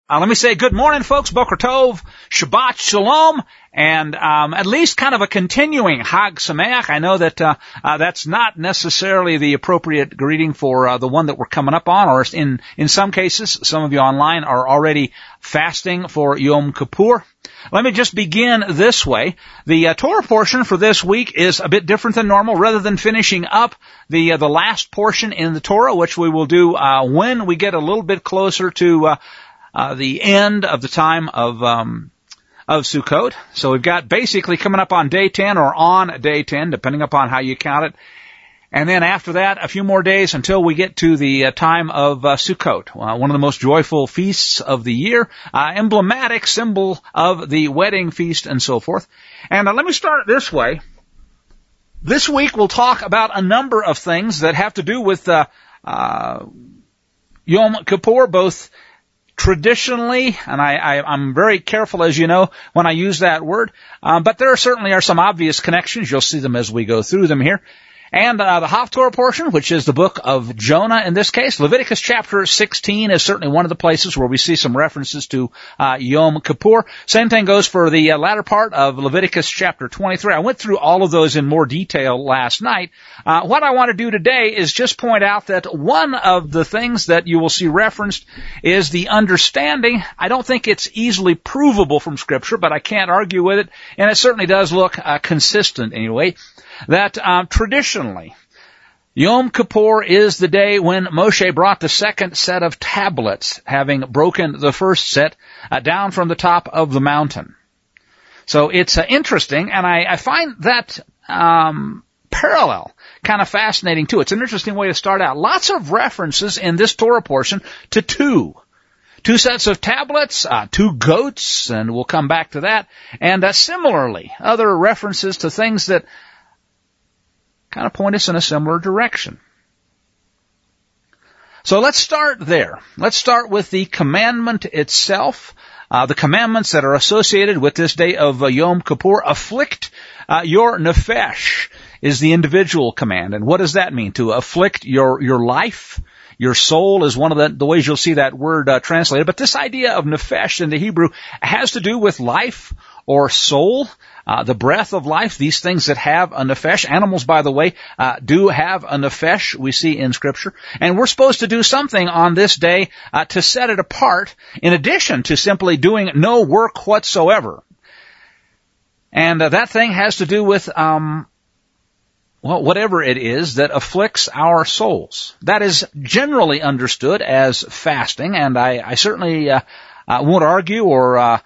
Let me say good morning, folks. Boker Tov, Shabbat Shalom, and at least kind of a continuing Hag Sameach. I know that that's not necessarily the appropriate greeting for the one that we're coming up on, or in some cases, some of you online are already fasting for Yom Kippur. Let me just begin this way. The Torah portion for this week is a bit different than normal. Rather than finishing up the last portion in the Torah, which we will do when we get a little bit closer to the end of the time of Sukkot. So we've got basically coming up on day 10 or on day 10, depending upon how you count it. And then after that, a few more days until we get to the time of Sukkot, one of the most joyful feasts of the year, emblematic symbol of the wedding feast and so forth. And let me start it this way. This week we'll talk about a number of things that have to do with Yom Kippur, both traditionally, and I'm very careful, as you know, when I use that word, but there certainly are some obvious connections. You'll see them as we go through them here. And the Haftorah portion, which is the book of Jonah in this case. Leviticus chapter 16 is certainly one of the places where we see some references to Yom Kippur. Same thing goes for the latter part of Leviticus chapter 23. I went through all of those in more detail last night. What I want to do today is just point out that one of the things that you will see referenced is the understanding. I don't think it's easily provable from Scripture, but I can't argue with it, and it certainly does look consistent anyway, that traditionally, Yom Kippur is the day when Moshe brought the second set of tablets, having broken the first set, down from the top of the mountain. So it's interesting, and I find that parallel kind of fascinating too. It's an interesting way to start out. Lots of references in this Torah portion to two sets of tablets, 2 goats, and we'll come back to that, and similarly, other references to things that kind of point us in a similar direction. So let's start there. Let's start with the commandment itself. The commandments that are associated with this day of Yom Kippur. Afflict your nefesh is the individual command. And what does that mean? To afflict your life? Your soul is one of the ways you'll see that word translated. But this idea of nefesh in the Hebrew has to do with life or soul. The breath of life, these things that have a nefesh. Animals, by the way, do have a nefesh, we see in Scripture. And we're supposed to do something on this day to set it apart, in addition to simply doing no work whatsoever. And that thing has to do with, whatever it is that afflicts our souls. That is generally understood as fasting, and I certainly won't argue or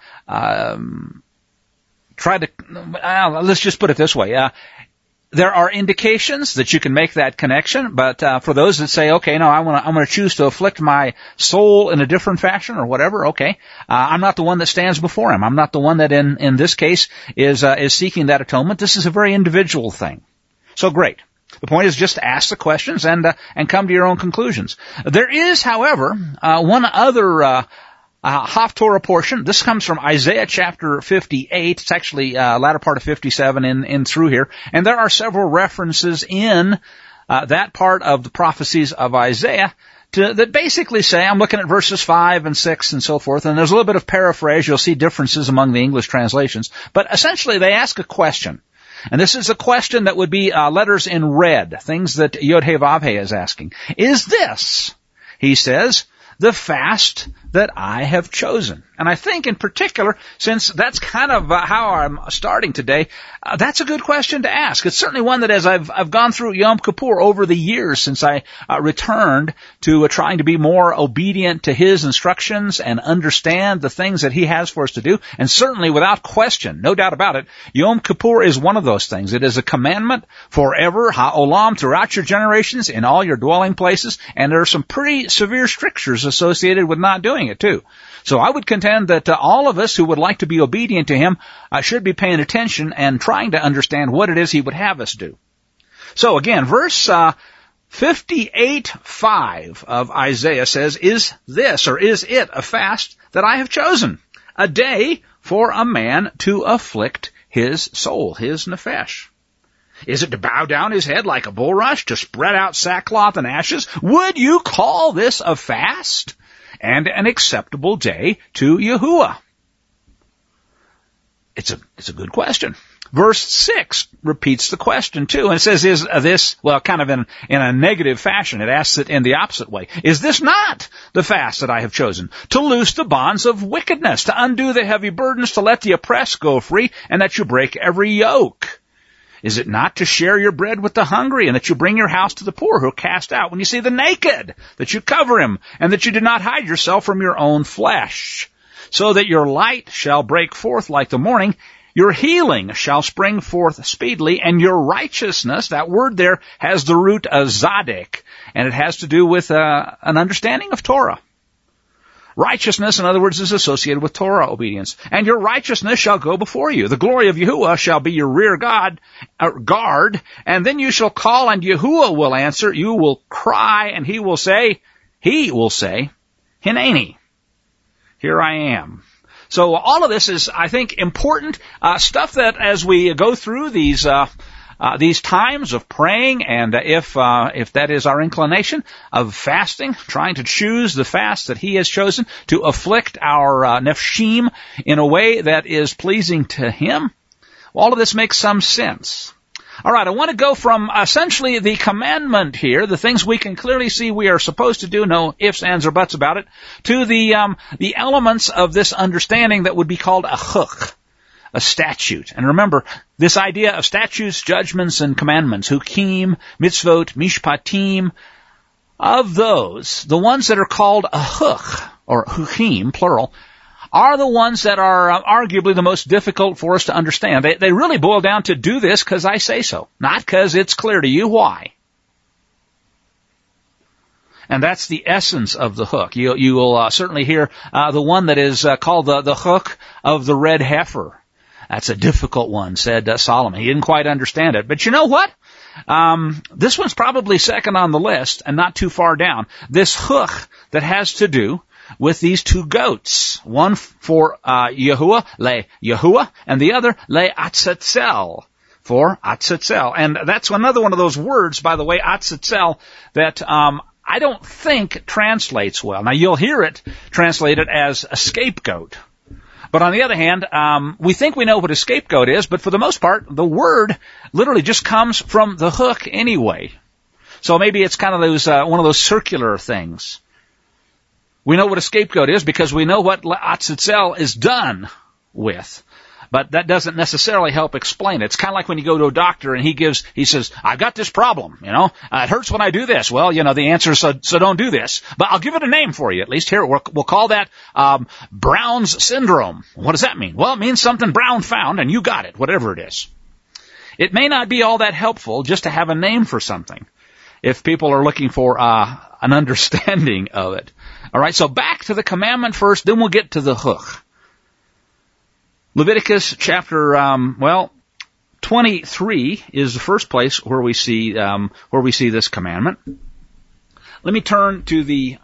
try to, let's just put it this way. There are indications that you can make that connection, but for those that say, okay, no, I'm going to choose to afflict my soul in a different fashion or whatever, okay, I'm not the one that stands before him. I'm not the one that in this case is seeking that atonement. This is a very individual thing. So great. The point is just to ask the questions and come to your own conclusions. There is, however, one other Haftorah portion. This comes from Isaiah chapter 58. It's actually latter part of 57 in through here. And there are several references in that part of the prophecies of Isaiah that basically say, I'm looking at verses 5 and 6 and so forth, and there's a little bit of paraphrase. You'll see differences among the English translations. But essentially they ask a question. And this is a question that would be letters in red, things that Yod-Heh-Vav-Heh is asking. Is this, he says, the fast that I have chosen? And I think in particular, since that's kind of how I'm starting today, that's a good question to ask. It's certainly one that as I've gone through Yom Kippur over the years since I returned to trying to be more obedient to his instructions and understand the things that he has for us to do, and certainly without question, no doubt about it, Yom Kippur is one of those things. It is a commandment forever, ha'olam, throughout your generations, in all your dwelling places, and there are some pretty severe strictures associated with not doing it too. So I would contend that all of us who would like to be obedient to him should be paying attention and trying to understand what it is he would have us do. So again, verse 58:5 of Isaiah says, is this, or is it, a fast that I have chosen? A day for a man to afflict his soul, his nefesh. Is it to bow down his head like a bulrush, to spread out sackcloth and ashes? Would you call this a fast? and an acceptable day to Yahuwah? It's a good question. Verse 6 repeats the question too, and it says, is this, well, kind of in a negative fashion. It asks it in the opposite way. Is this not the fast that I have chosen? To loose the bonds of wickedness, to undo the heavy burdens, to let the oppressed go free, and that you break every yoke. Is it not to share your bread with the hungry, and that you bring your house to the poor who are cast out? When you see the naked, that you cover him, and that you do not hide yourself from your own flesh, so that your light shall break forth like the morning, your healing shall spring forth speedily, and your righteousness, that word there has the root zadek, and it has to do with an understanding of Torah. Righteousness, in other words, is associated with Torah obedience. And your righteousness shall go before you. The glory of Yahuwah shall be your rear guard, and then you shall call, and Yahuwah will answer. You will cry, and he will say, Hineni, here I am. So all of this is, I think, important stuff that as we go through these times of praying, and if that is our inclination of fasting, trying to choose the fast that He has chosen to afflict our nefshim in a way that is pleasing to Him, all of this makes some sense. All right, I want to go from essentially the commandment here, the things we can clearly see we are supposed to do, no ifs, ands, or buts about it, to the elements of this understanding that would be called a chuk, a statute. And remember, this idea of statutes, judgments, and commandments, hukim, mitzvot, mishpatim, of those, the ones that are called a chuk, or hukim, plural, are the ones that are arguably the most difficult for us to understand. They really boil down to do this because I say so, not because it's clear to you why. And that's the essence of the hook. You will certainly hear the one that is called the hook of the red heifer. That's a difficult one, said Solomon. He didn't quite understand it. But you know what? This one's probably second on the list and not too far down. This hook that has to do with these two goats, one for Yahuwah, and the other le Atzatzel, for Atzatzel. And that's another one of those words, by the way, Atzatzel, that I don't think translates well. Now, you'll hear it translated as a scapegoat. But on the other hand, we think we know what a scapegoat is, but for the most part, the word literally just comes from the hook anyway. So maybe it's kind of those one of those circular things. We know what a scapegoat is because we know what Atzatzel is done with. But that doesn't necessarily help explain it. It's kind of like when you go to a doctor and he says, I've got this problem, it hurts when I do this. Well, the answer is, so don't do this. But I'll give it a name for you, at least here. We'll call that, Brown's syndrome. What does that mean? Well, it means something Brown found and you got it, whatever it is. It may not be all that helpful just to have a name for something if people are looking for, an understanding of it. All right, so back to the commandment first, then we'll get to the hook. Leviticus chapter 23 is the first place where we see this commandment. Let me turn to the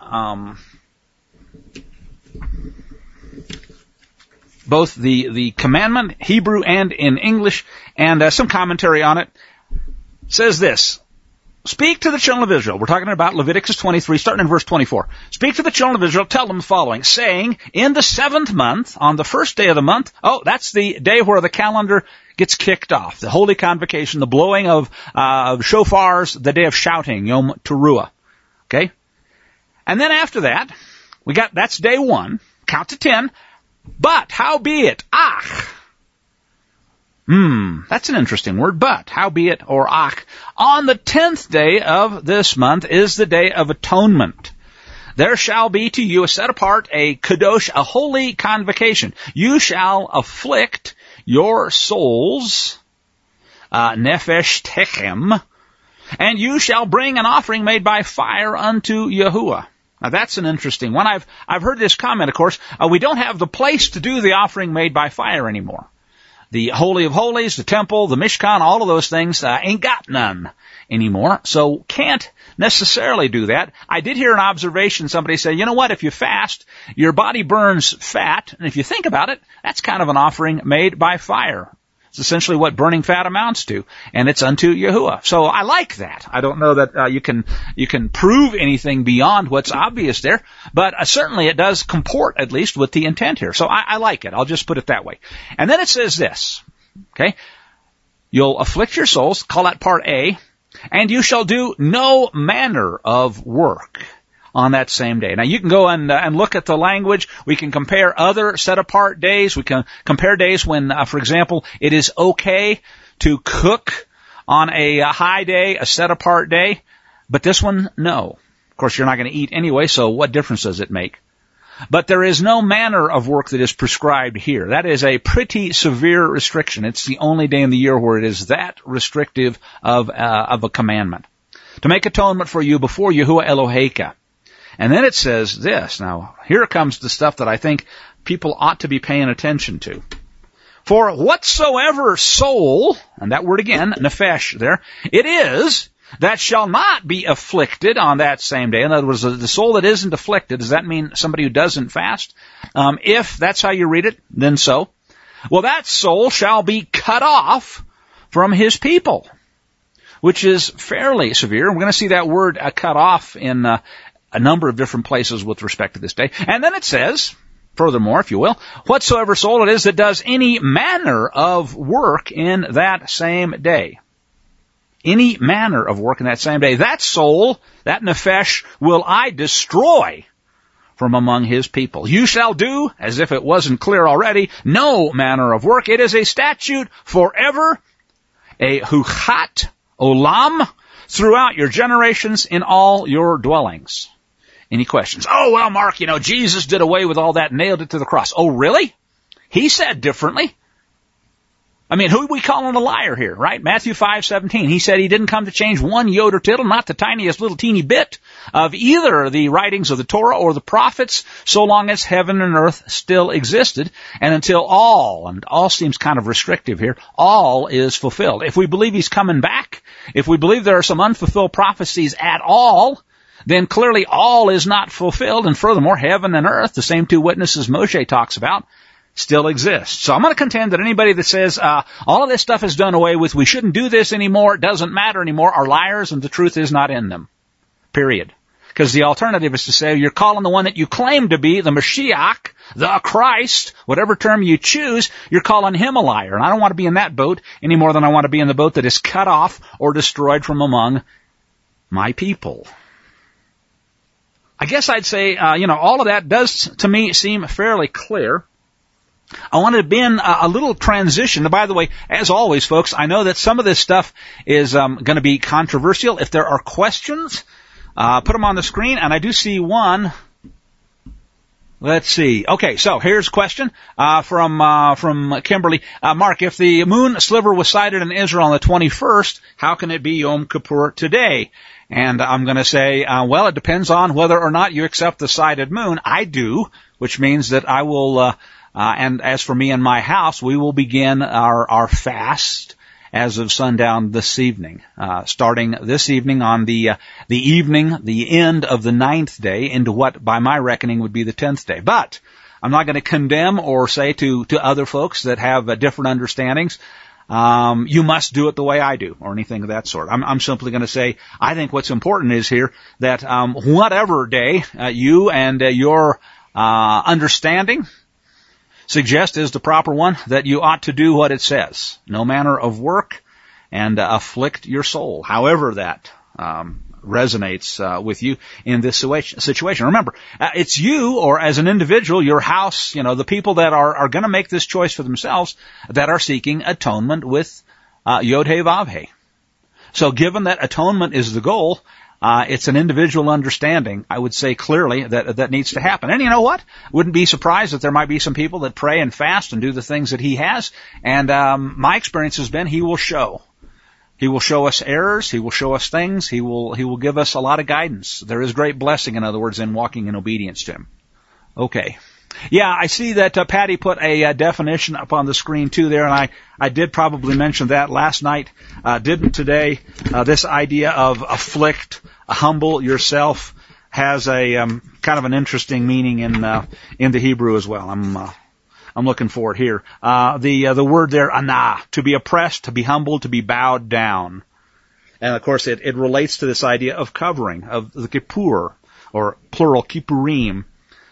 both the commandment, Hebrew and in English, and some commentary on it. It says this. Speak to the children of Israel. We're talking about Leviticus 23, starting in verse 24. Speak to the children of Israel, tell them the following, saying, in the 7th month, on the first day of the month, that's the day where the calendar gets kicked off, the holy convocation, the blowing of shofars, the day of shouting, Yom Teruah. Okay? And then after that, that's day 1, count to 10, but howbeit, that's an interesting word, but, howbeit, or ach, on the 10th day of this month is the day of atonement. There shall be to you a set apart, a kadosh, a holy convocation. You shall afflict your souls, nefesh techem, and you shall bring an offering made by fire unto Yahuwah. Now that's an interesting one. I've heard this comment, of course. We don't have the place to do the offering made by fire anymore. The Holy of Holies, the temple, the Mishkan, all of those things ain't got none anymore, so can't necessarily do that. I did hear an observation, somebody say, you know what, if you fast, your body burns fat, and if you think about it, that's kind of an offering made by fire. It's essentially what burning fat amounts to, and it's unto Yahuwah. So I like that. I don't know that you can prove anything beyond what's obvious there, but certainly it does comport at least with the intent here. So I like it. I'll just put it that way. And then it says this, okay? You'll afflict your souls, call that part A, and you shall do no manner of work on that same day. Now you can go and look at the language. We can compare other set apart days. We can compare days when, for example, it is okay to cook on a high day, a set apart day. But this one, no. Of course, you're not going to eat anyway, so what difference does it make? But there is no manner of work that is prescribed here. That is a pretty severe restriction. It's the only day in the year where it is that restrictive of a commandment. To make atonement for you before Yahuwah Eloheka. And then it says this. Now, here comes the stuff that I think people ought to be paying attention to. For whatsoever soul, and that word again, nephesh there, it is, that shall not be afflicted on that same day. In other words, the soul that isn't afflicted, does that mean somebody who doesn't fast? If that's how you read it, then so. Well, that soul shall be cut off from his people, which is fairly severe. We're going to see that word cut off in a number of different places with respect to this day. And then it says, furthermore, if you will, whatsoever soul it is that does any manner of work in that same day. Any manner of work in that same day. That soul, that nephesh, will I destroy from among his people. You shall do, as if it wasn't clear already, no manner of work. It is a statute forever, a huchat olam, throughout your generations in all your dwellings. Any questions? Oh, well, Mark, Jesus did away with all that, nailed it to the cross. Oh, really? He said differently. I mean, who are we calling a liar here, right? Matthew 5:17. He said he didn't come to change one yod or tittle, not the tiniest little teeny bit of either the writings of the Torah or the prophets, so long as heaven and earth still existed, and until all, and all seems kind of restrictive here, all is fulfilled. If we believe he's coming back, if we believe there are some unfulfilled prophecies at all, then clearly all is not fulfilled, and furthermore, heaven and earth, the same two witnesses Moshe talks about, still exists. So I'm going to contend that anybody that says all of this stuff is done away with, we shouldn't do this anymore, it doesn't matter anymore, are liars and the truth is not in them. Period. Because the alternative is to say you're calling the one that you claim to be, the Mashiach, the Christ, whatever term you choose, you're calling him a liar. And I don't want to be in that boat any more than I want to be in the boat that is cut off or destroyed from among my people. I guess I'd say, all of that does to me seem fairly clear. I want to begin a little transition. By the way, as always, folks, I know that some of this stuff is going to be controversial. If there are questions, put them on the screen, and I do see one. Let's see. Okay, so here's a question from Kimberly. Mark, if the moon sliver was sighted in Israel on the 21st, how can it be Yom Kippur today? And I'm going to say, well, it depends on whether or not you accept the sighted moon. I do, which means that I will, and as for me and my house, we will begin our fast as of sundown this evening, starting this evening on the end of the 9th day into what, by my reckoning, would be the 10th day. But I'm not going to condemn or say to other folks that have different understandings, you must do it the way I do, or anything of that sort. I'm simply going to say, I think what's important is here that whatever day you and your understanding suggest is the proper one, that you ought to do what it says. No manner of work, and afflict your soul, however that resonates with you in this situation. Remember, it's you, or as an individual, your house, the people that are going to make this choice for themselves, that are seeking atonement with Yod-Heh Vav-Heh. So given that atonement is the goal, it's an individual understanding, I would say clearly, that needs to happen. And you know what? Wouldn't be surprised that there might be some people that pray and fast and do the things that he has. And my experience has been he will show. He will show us errors. He will show us things. He will give us a lot of guidance. There is great blessing, in other words, in walking in obedience to him. Okay. Yeah, I see that Patty put a definition up on the screen too there, and I did probably mention that last night. Didn't today. This idea of afflict, humble yourself, has a kind of an interesting meaning in the Hebrew as well. I'm looking for it here. The word there, anah, to be oppressed, to be humbled, to be bowed down. And of course it relates to this idea of covering, of the kippur, or plural kippurim.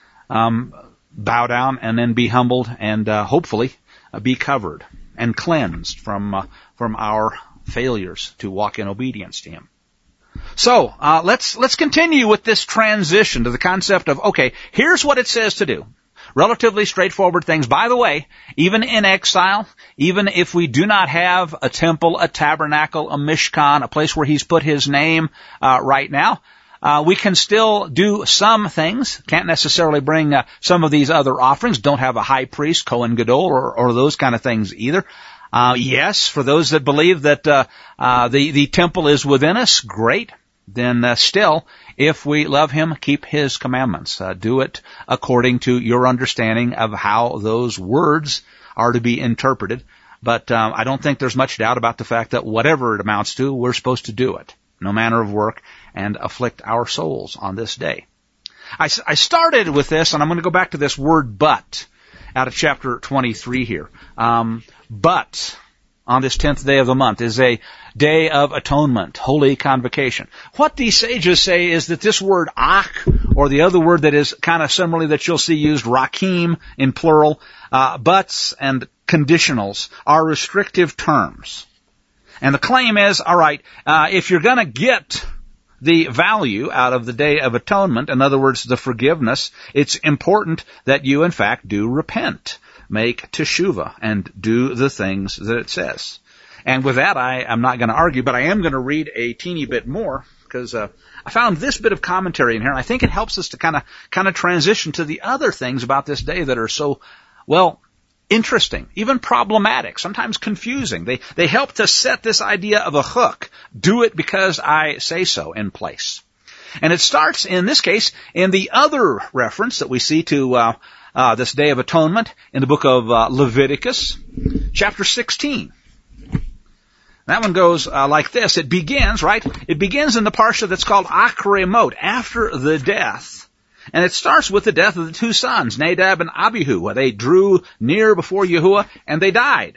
Bow down and then be humbled and hopefully be covered and cleansed from our failures to walk in obedience to Him. So let's continue with this transition to the concept of, okay, here's what it says to do. Relatively straightforward things. By the way, even in exile, even if we do not have a temple, a tabernacle, a mishkan, a place where He's put His name right now, we can still do some things. Can't necessarily bring some of these other offerings. Don't have a high priest, Kohen Gadol, or those kind of things either. Yes, for those that believe that the temple is within us, great. Then still, if we love Him, keep His commandments. Do it according to your understanding of how those words are to be interpreted. But I don't think there's much doubt about the fact that whatever it amounts to, we're supposed to do it. No manner of work, and afflict our souls on this day. I started with this, and I'm going to go back to this word but out of chapter 23 here. But on this 10th day of the month is a day of atonement, holy convocation. What these sages say is that this word ach, or the other word that is kind of similarly that you'll see used, rakim in plural, buts and conditionals are restrictive terms. And the claim is, all right, if you're going to get the value out of the Day of Atonement, in other words, the forgiveness, it's important that you, in fact, do repent, make teshuvah, and do the things that it says. And with that, I'm not going to argue, but I am going to read a teeny bit more, because I found this bit of commentary in here, and I think it helps us to kind of transition to the other things about this day that are so, well, interesting, even problematic, sometimes confusing. They help to set this idea of a hook, do it because I say so, in place. And it starts, in this case, in the other reference that we see to this Day of Atonement in the book of Leviticus, chapter 16. That one goes like this. It begins in the parsha that's called Achrei Mot, after the death. And it starts with the death of the two sons, Nadab and Abihu, where they drew near before Yahuwah and they died.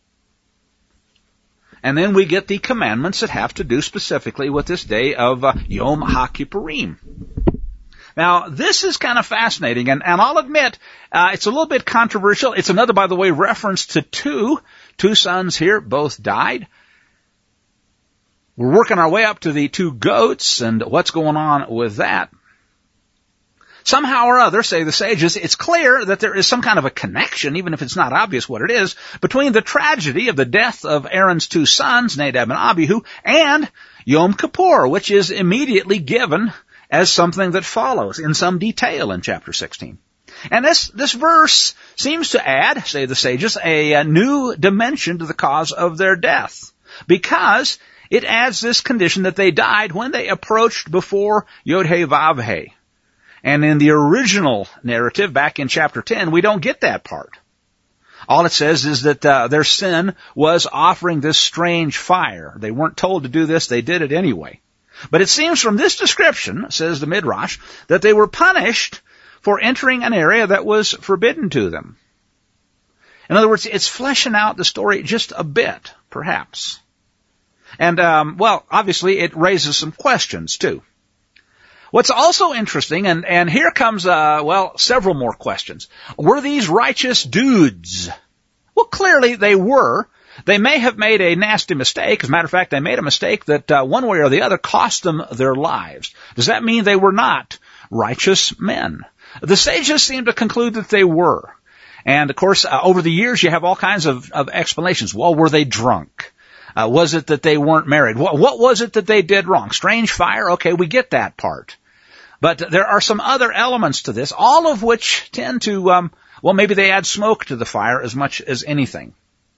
And then we get the commandments that have to do specifically with this day of Yom HaKippurim. Now, this is kind of fascinating, and I'll admit, it's a little bit controversial. It's another, by the way, reference to two sons here, both died. We're working our way up to the two goats and what's going on with that. Somehow or other, say the sages, it's clear that there is some kind of a connection, even if it's not obvious what it is, between the tragedy of the death of Aaron's two sons, Nadab and Abihu, and Yom Kippur, which is immediately given as something that follows in some detail in chapter 16. And this verse seems to add, say the sages, a new dimension to the cause of their death, because it adds this condition that they died when they approached before Yod-Heh Vav-Heh. And in the original narrative, back in chapter 10, we don't get that part. All it says is that their sin was offering this strange fire. They weren't told to do this, they did it anyway. But it seems from this description, says the Midrash, that they were punished for entering an area that was forbidden to them. In other words, it's fleshing out the story just a bit, perhaps. And, obviously it raises some questions, too. What's also interesting, and here comes, several more questions. Were these righteous dudes? Well, clearly they were. They may have made a nasty mistake. As a matter of fact, they made a mistake that one way or the other cost them their lives. Does that mean they were not righteous men? The sages seem to conclude that they were. And, of course, over the years you have all kinds of explanations. Well, were they drunk? Was it that they weren't married? What was it that they did wrong? Strange fire? Okay, we get that part. But there are some other elements to this, all of which tend to, maybe they add smoke to the fire as much as anything.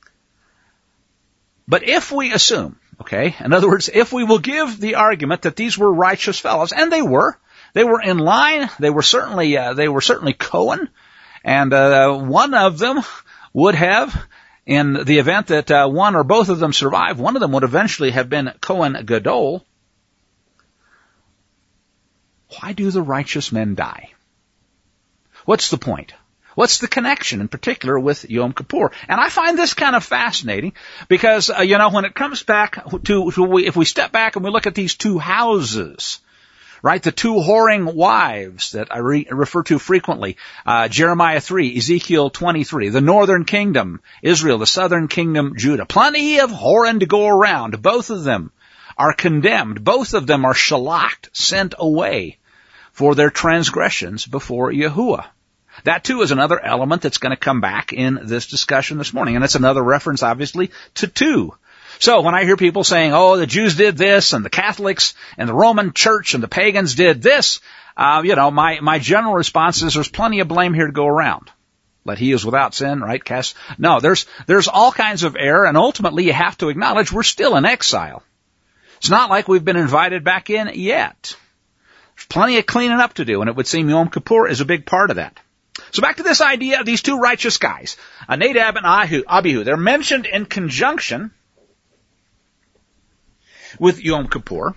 But if we assume, in other words, if we will give the argument that these were righteous fellows, and they were in line, they were certainly Cohen, and one of them would have, in the event that one or both of them survived, one of them would eventually have been Kohen Gadol. Why do the righteous men die? What's the point? What's the connection in particular with Yom Kippur? And I find this kind of fascinating because, when it comes back if we step back and we look at these two houses, right, the two whoring wives that I refer to frequently, Jeremiah 3, Ezekiel 23, the northern kingdom, Israel, the southern kingdom, Judah. Plenty of whoring to go around. Both of them are condemned. Both of them are shalaked, sent away for their transgressions before Yahuwah. That, too, is another element that's going to come back in this discussion this morning. And it's another reference, obviously, to 2. So when I hear people saying, the Jews did this, and the Catholics, and the Roman Church, and the pagans did this, my general response is there's plenty of blame here to go around. Let he is without sin, right? No, there's all kinds of error, and ultimately you have to acknowledge we're still in exile. It's not like we've been invited back in yet. There's plenty of cleaning up to do, and it would seem Yom Kippur is a big part of that. So back to this idea of these two righteous guys, Nadab and Abihu. They're mentioned in conjunction with Yom Kippur.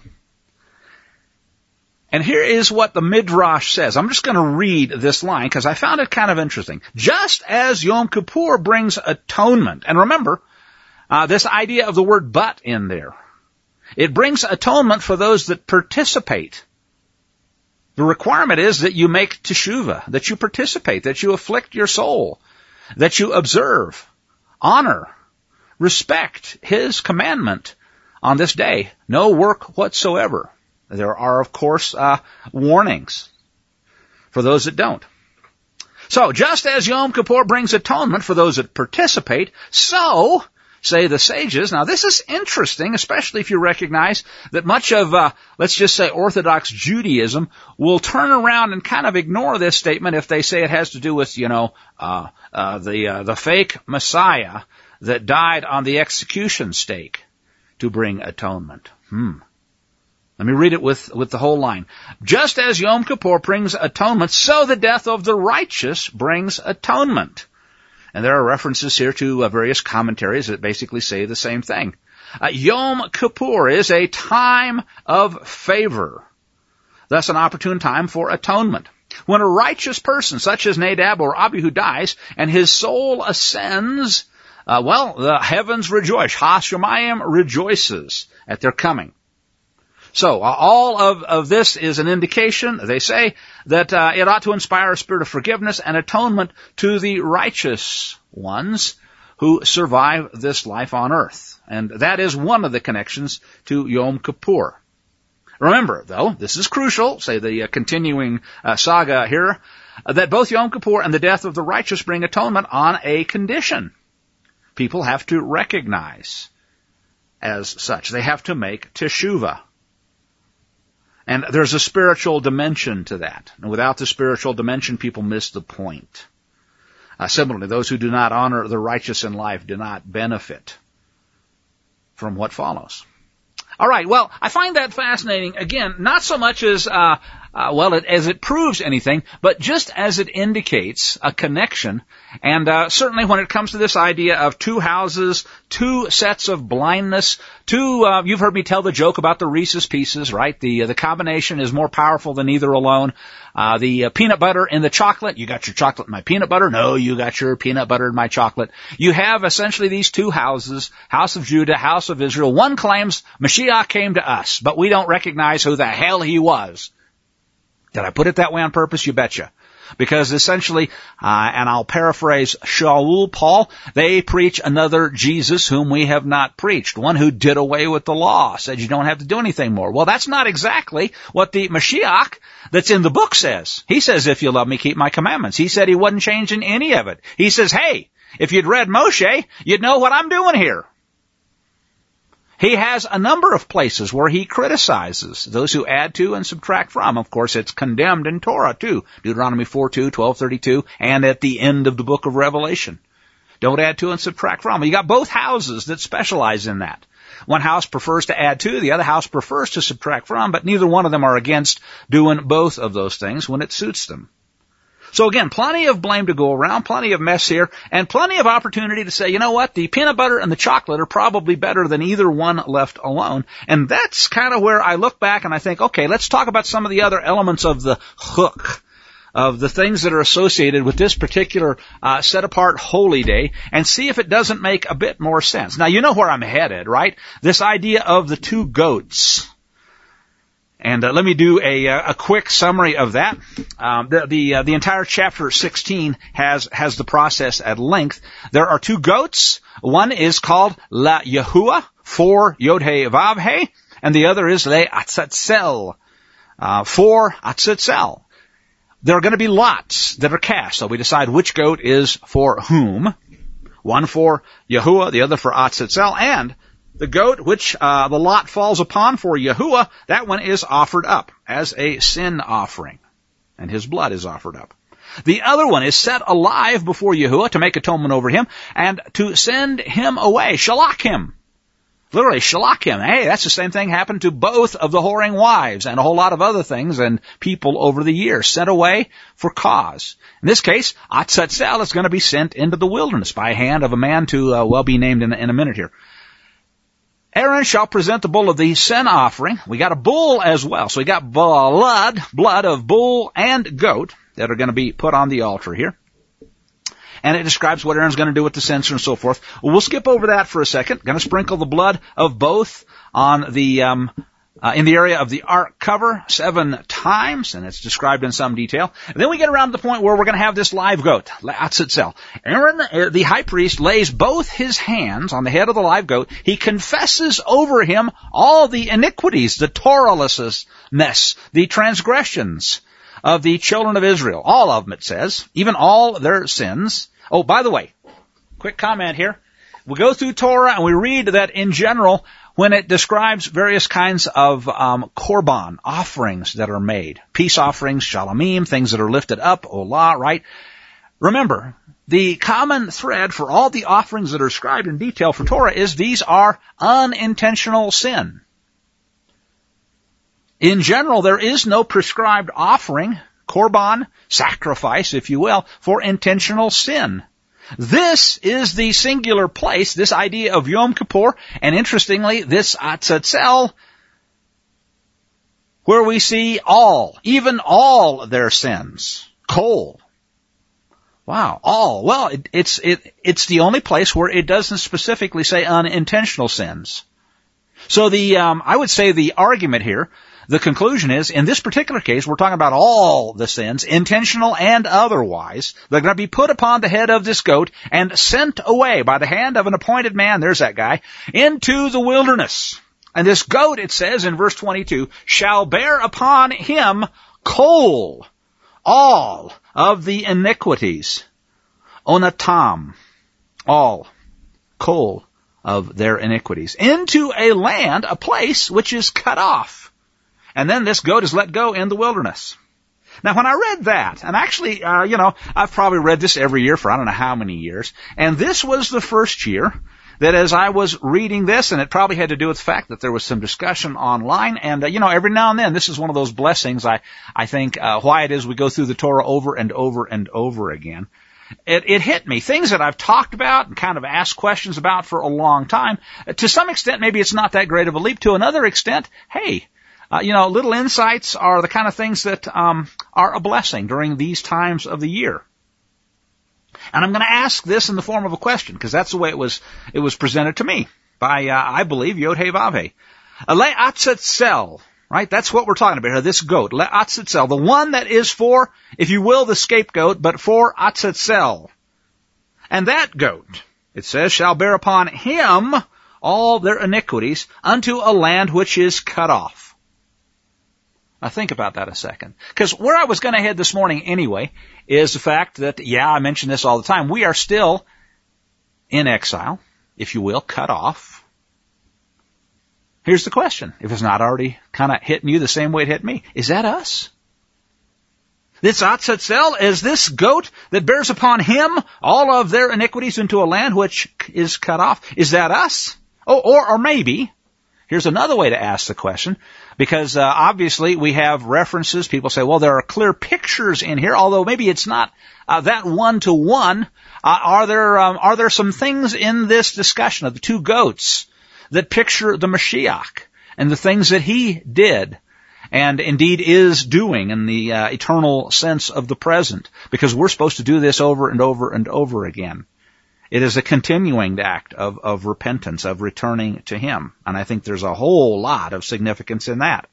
And here is what the Midrash says. I'm just going to read this line because I found it kind of interesting. Just as Yom Kippur brings atonement, and remember, this idea of the word but in there. It brings atonement for those that participate. The requirement is that you make teshuvah, that you participate, that you afflict your soul, that you observe, honor, respect His commandment on this day. No work whatsoever. There are, of course, warnings for those that don't. So, just as Yom Kippur brings atonement for those that participate, so say the sages. Now, this is interesting, especially if you recognize that much of, let's just say, Orthodox Judaism will turn around and kind of ignore this statement if they say it has to do with, the fake Messiah that died on the execution stake to bring atonement. Let me read it with the whole line. Just as Yom Kippur brings atonement, so the death of the righteous brings atonement. And there are references here to various commentaries that basically say the same thing. Yom Kippur is a time of favor, thus an opportune time for atonement. When a righteous person, such as Nadab or Abihu, dies and his soul ascends, the heavens rejoice. Ha-Shemayim rejoices at their coming. So, all of this is an indication, they say, that it ought to inspire a spirit of forgiveness and atonement to the righteous ones who survive this life on earth. And that is one of the connections to Yom Kippur. Remember, though, this is crucial, say the continuing saga here, that both Yom Kippur and the death of the righteous bring atonement on a condition. People have to recognize as such. They have to make teshuvah. And there's a spiritual dimension to that. And without the spiritual dimension, people miss the point. Similarly, those who do not honor the righteous in life do not benefit from what follows. All right, well, I find that fascinating, again, not so much as, as it proves anything, but just as it indicates a connection. And certainly when it comes to this idea of two houses, two sets of blindness, you've heard me tell the joke about the Reese's Pieces, right? The combination is more powerful than either alone. The peanut butter and the chocolate, you got your chocolate and my peanut butter? No, you got your peanut butter and my chocolate. You have essentially these two houses, House of Judah, House of Israel. One claims Mashiach came to us, but we don't recognize who the hell he was. Did I put it that way on purpose? You betcha. Because essentially, and I'll paraphrase Shaul, Paul, they preach another Jesus whom we have not preached, one who did away with the law, said you don't have to do anything more. Well, that's not exactly what the Mashiach that's in the book says. He says, if you love me, keep my commandments. He said he wasn't changing any of it. He says, hey, if you'd read Moshe, you'd know what I'm doing here. He has a number of places where he criticizes those who add to and subtract from. Of course, it's condemned in Torah, too. Deuteronomy 4:2, 12:32, and at the end of the book of Revelation. Don't add to and subtract from. You got both houses that specialize in that. One house prefers to add to, the other house prefers to subtract from, but neither one of them are against doing both of those things when it suits them. So again, plenty of blame to go around, plenty of mess here, and plenty of opportunity to say, you know what, the peanut butter and the chocolate are probably better than either one left alone. And that's kind of where I look back and I think, okay, let's talk about some of the other elements of the hook of the things that are associated with this particular set-apart holy day and see if it doesn't make a bit more sense. Now, you know where I'm headed, right? This idea of the two goats. And let me do a quick summary of that. The entire chapter 16 has the process at length. There are two goats. One is called La Yahuwah, for Yod-Heh-Vav-Heh, and the other is Le Atzatzel, for Atzatzel. There are going to be lots that are cast, so we decide which goat is for whom. One for Yahuwah, the other for Atzatzel, and the goat which the lot falls upon for Yahuwah, that one is offered up as a sin offering, and his blood is offered up. The other one is set alive before Yahuwah to make atonement over him and to send him away, shalach him. Literally, shalach him. Hey, that's the same thing happened to both of the whoring wives and a whole lot of other things and people over the years, sent away for cause. In this case, Atzatzel is going to be sent into the wilderness by hand of a man to be named in a minute here. Aaron shall present the bull of the sin offering. We got a bull as well. So we got blood of bull and goat that are going to be put on the altar here. And it describes what Aaron's going to do with the censer and so forth. We'll skip over that for a second. Going to sprinkle the blood of both on the in the area of the ark cover 7 times, and it's described in some detail. And then we get around to the point where we're going to have this live goat, Atzatzel. Aaron, the high priest, lays both his hands on the head of the live goat. He confesses over him all the iniquities, the Torahlessness, the transgressions of the children of Israel. All of them, it says, even all their sins. Oh, by the way, quick comment here. We go through Torah and we read that in general, when it describes various kinds of korban, offerings that are made, peace offerings, shalomim, things that are lifted up, olah, right? Remember, the common thread for all the offerings that are described in detail for Torah is these are unintentional sin. In general, there is no prescribed offering, korban, sacrifice, if you will, for intentional sin. This is the singular place, this idea of Yom Kippur, and interestingly, this Atzatzel, where we see even all their sins. Kol. Wow, all. Well, it's the only place where it doesn't specifically say unintentional sins. So I would say the argument here, the conclusion is, in this particular case, we're talking about all the sins, intentional and otherwise. They're going to be put upon the head of this goat and sent away by the hand of an appointed man, there's that guy, into the wilderness. And this goat, it says in verse 22, shall bear upon him kol, all of the iniquities, onatam, all, kol of their iniquities, into a land, a place which is cut off. And then this goat is let go in the wilderness. Now, when I read that, and actually, I've probably read this every year for I don't know how many years, and this was the first year that as I was reading this, and it probably had to do with the fact that there was some discussion online, and, every now and then, this is one of those blessings, I think, why it is we go through the Torah over and over and over again. It hit me. Things that I've talked about and kind of asked questions about for a long time. To some extent, maybe it's not that great of a leap. To another extent, hey, little insights are the kind of things that are a blessing during these times of the year. And I'm going to ask this in the form of a question, because that's the way it was presented to me by, I believe, Yod-Heh-Vav-Heh. Le Atzatzel, right? That's what we're talking about here, this goat, Le Atzatzel, the one that is for, if you will, the scapegoat, but for Atzatzel. And that goat, it says, shall bear upon him all their iniquities unto a land which is cut off. Now think about that a second. Because where I was going to head this morning anyway is the fact that, I mention this all the time, we are still in exile, if you will, cut off. Here's the question. If it's not already kind of hitting you the same way it hit me, is that us? This Atzatzel is this goat that bears upon him all of their iniquities into a land which is cut off. Is that us? Or maybe, here's another way to ask the question. Because obviously we have references. People say, well, there are clear pictures in here, although maybe it's not that one-to-one. Are there some things in this discussion of the two goats that picture the Mashiach and the things that he did and indeed is doing in the eternal sense of the present, because we're supposed to do this over and over and over again. It is a continuing act of repentance, of returning to Him. And I think there's a whole lot of significance in that.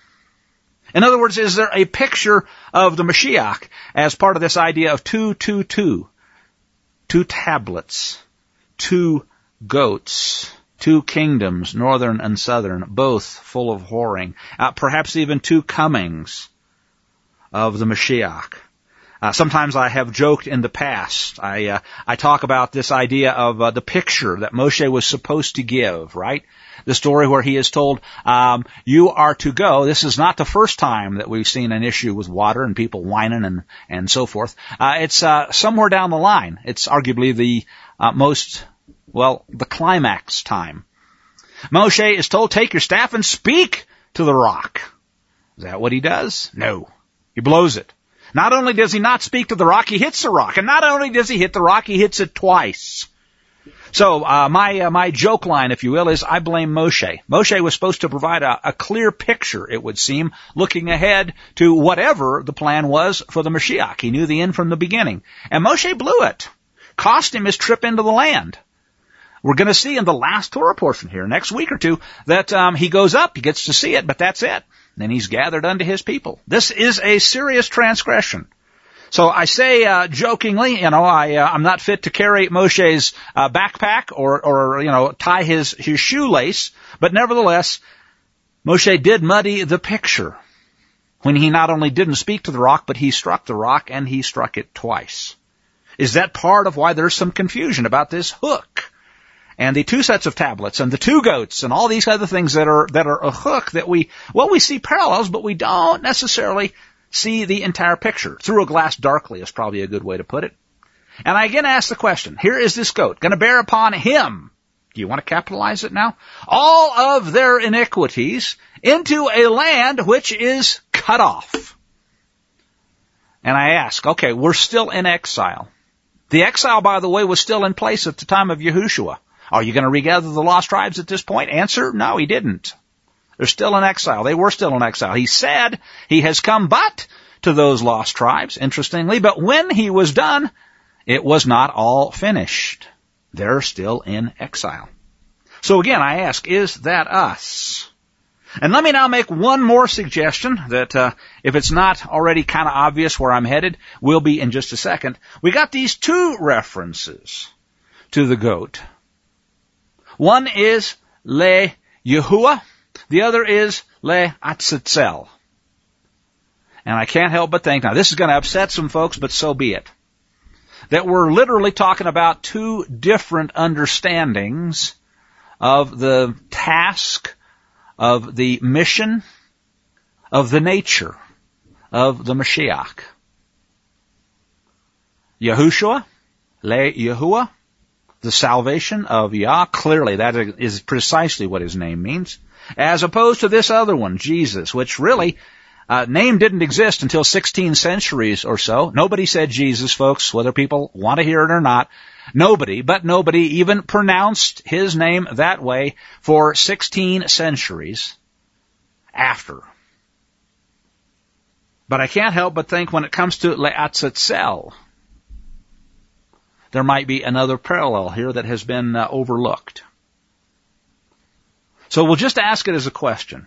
In other words, is there a picture of the Mashiach as part of this idea of 222? 2 tablets, 2 goats, 2 kingdoms, northern and southern, both full of whoring. Perhaps even 2 comings of the Mashiach. Sometimes I have joked in the past. I talk about this idea of the picture that Moshe was supposed to give, right? The story where he is told, you are to go. This is not the first time that we've seen an issue with water and people whining and so forth. It's somewhere down the line. It's arguably the the climax time. Moshe is told, take your staff and speak to the rock. Is that what he does? No. He blows it. Not only does he not speak to the rock, he hits the rock. And not only does he hit the rock, he hits it twice. So my joke line, if you will, is I blame Moshe. Moshe was supposed to provide a clear picture, it would seem, looking ahead to whatever the plan was for the Mashiach. He knew the end from the beginning. And Moshe blew it. Cost him his trip into the land. We're going to see in the last Torah portion here, next week or two, that he goes up, he gets to see it, but that's it. Then he's gathered unto his people. This is a serious transgression. So I say jokingly, I'm not fit to carry Moshe's backpack or tie his shoelace, but nevertheless, Moshe did muddy the picture when he not only didn't speak to the rock, but he struck the rock and he struck it twice. Is that part of why there's some confusion about this hook? And the 2 sets of tablets and the 2 goats and all these other things that are a hook that we see parallels, but we don't necessarily see the entire picture. Through a glass darkly is probably a good way to put it. And I again ask the question, here is this goat going to bear upon him. Do you want to capitalize it now? All of their iniquities into a land which is cut off. And I ask, okay, we're still in exile. The exile, by the way, was still in place at the time of Yahushua. Are you going to regather the lost tribes at this point? Answer, no, he didn't. They're still in exile. They were still in exile. He said he has come but to those lost tribes, interestingly, but when he was done, it was not all finished. They're still in exile. So again, I ask, is that us? And let me now make one more suggestion that if it's not already kind of obvious where I'm headed, will be in just a second. We got these 2 references to the goat. One is Le Yahuwah. The other is Le Atzitzel. And I can't help but think, now this is going to upset some folks, but so be it, that we're literally talking about 2 different understandings of the task, of the mission, of the nature of the Mashiach. Yahushua, Le Yahuwah, the salvation of Yah, clearly that is precisely what his name means, as opposed to this other one, Jesus, which really, name didn't exist until 16 centuries or so. Nobody said Jesus, folks, whether people want to hear it or not. Nobody even pronounced his name that way for 16 centuries after. But I can't help but think when it comes to Le'atzatzel, there might be another parallel here that has been overlooked. So we'll just ask it as a question.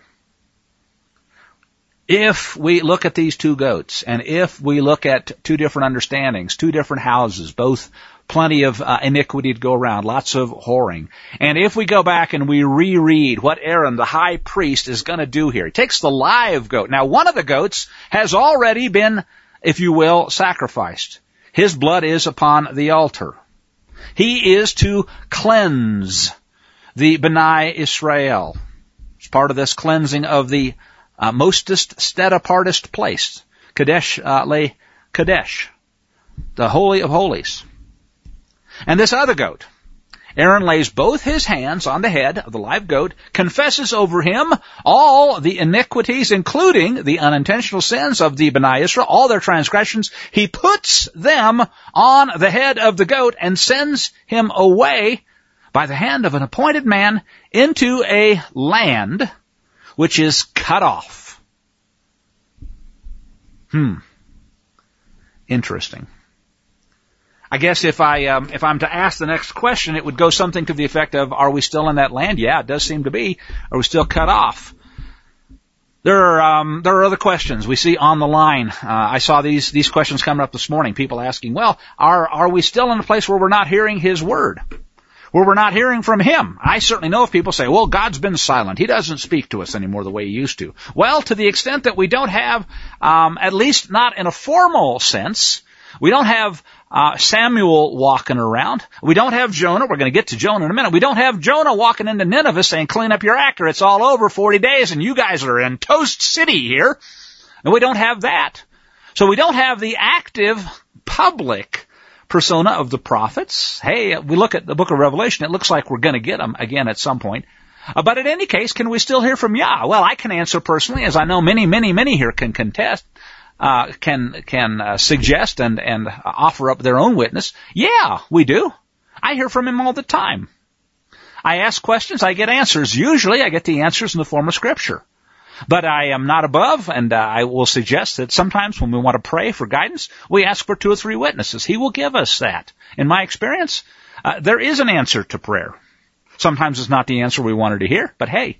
If we look at these 2 goats, and if we look at 2 different understandings, 2 different houses, both plenty of iniquity to go around, lots of whoring, and if we go back and we reread what Aaron, the high priest, is going to do here, he takes the live goat. Now, one of the goats has already been, if you will, sacrificed. His blood is upon the altar. He is to cleanse the B'nai Israel. It's part of this cleansing of the mostest, set-apartest place, Kadesh Le Kadesh, the Holy of Holies. And this other goat, Aaron lays both his hands on the head of the live goat, confesses over him all the iniquities, including the unintentional sins of the B'nai Israel, all their transgressions. He puts them on the head of the goat and sends him away by the hand of an appointed man into a land which is cut off. Interesting. I guess if I'm to ask the next question, it would go something to the effect of, are we still in that land? Yeah, it does seem to be. Are we still cut off? There are other questions we see on the line. I saw these questions coming up this morning. People asking, well, are we still in a place where we're not hearing His Word? Where we're not hearing from Him? I certainly know if people say, well, God's been silent. He doesn't speak to us anymore the way He used to. Well, to the extent that we don't have, at least not in a formal sense, we don't have Samuel walking around. We don't have Jonah. We're going to get to Jonah in a minute. We don't have Jonah walking into Nineveh saying, clean up your act or it's all over 40 days and you guys are in Toast City here. And we don't have that. So we don't have the active public persona of the prophets. Hey, we look at the book of Revelation. It looks like we're going to get them again at some point. But in any case, can we still hear from Yah? Well, I can answer personally, as I know many here can contest. Can suggest and offer up their own witness. Yeah, we do. I hear from Him all the time. I ask questions, I get answers. Usually I get the answers in the form of Scripture. But I am not above, and I will suggest that sometimes when we want to pray for guidance, we ask for 2 or 3 witnesses. He will give us that. In my experience, there is an answer to prayer. Sometimes it's not the answer we wanted to hear, but hey,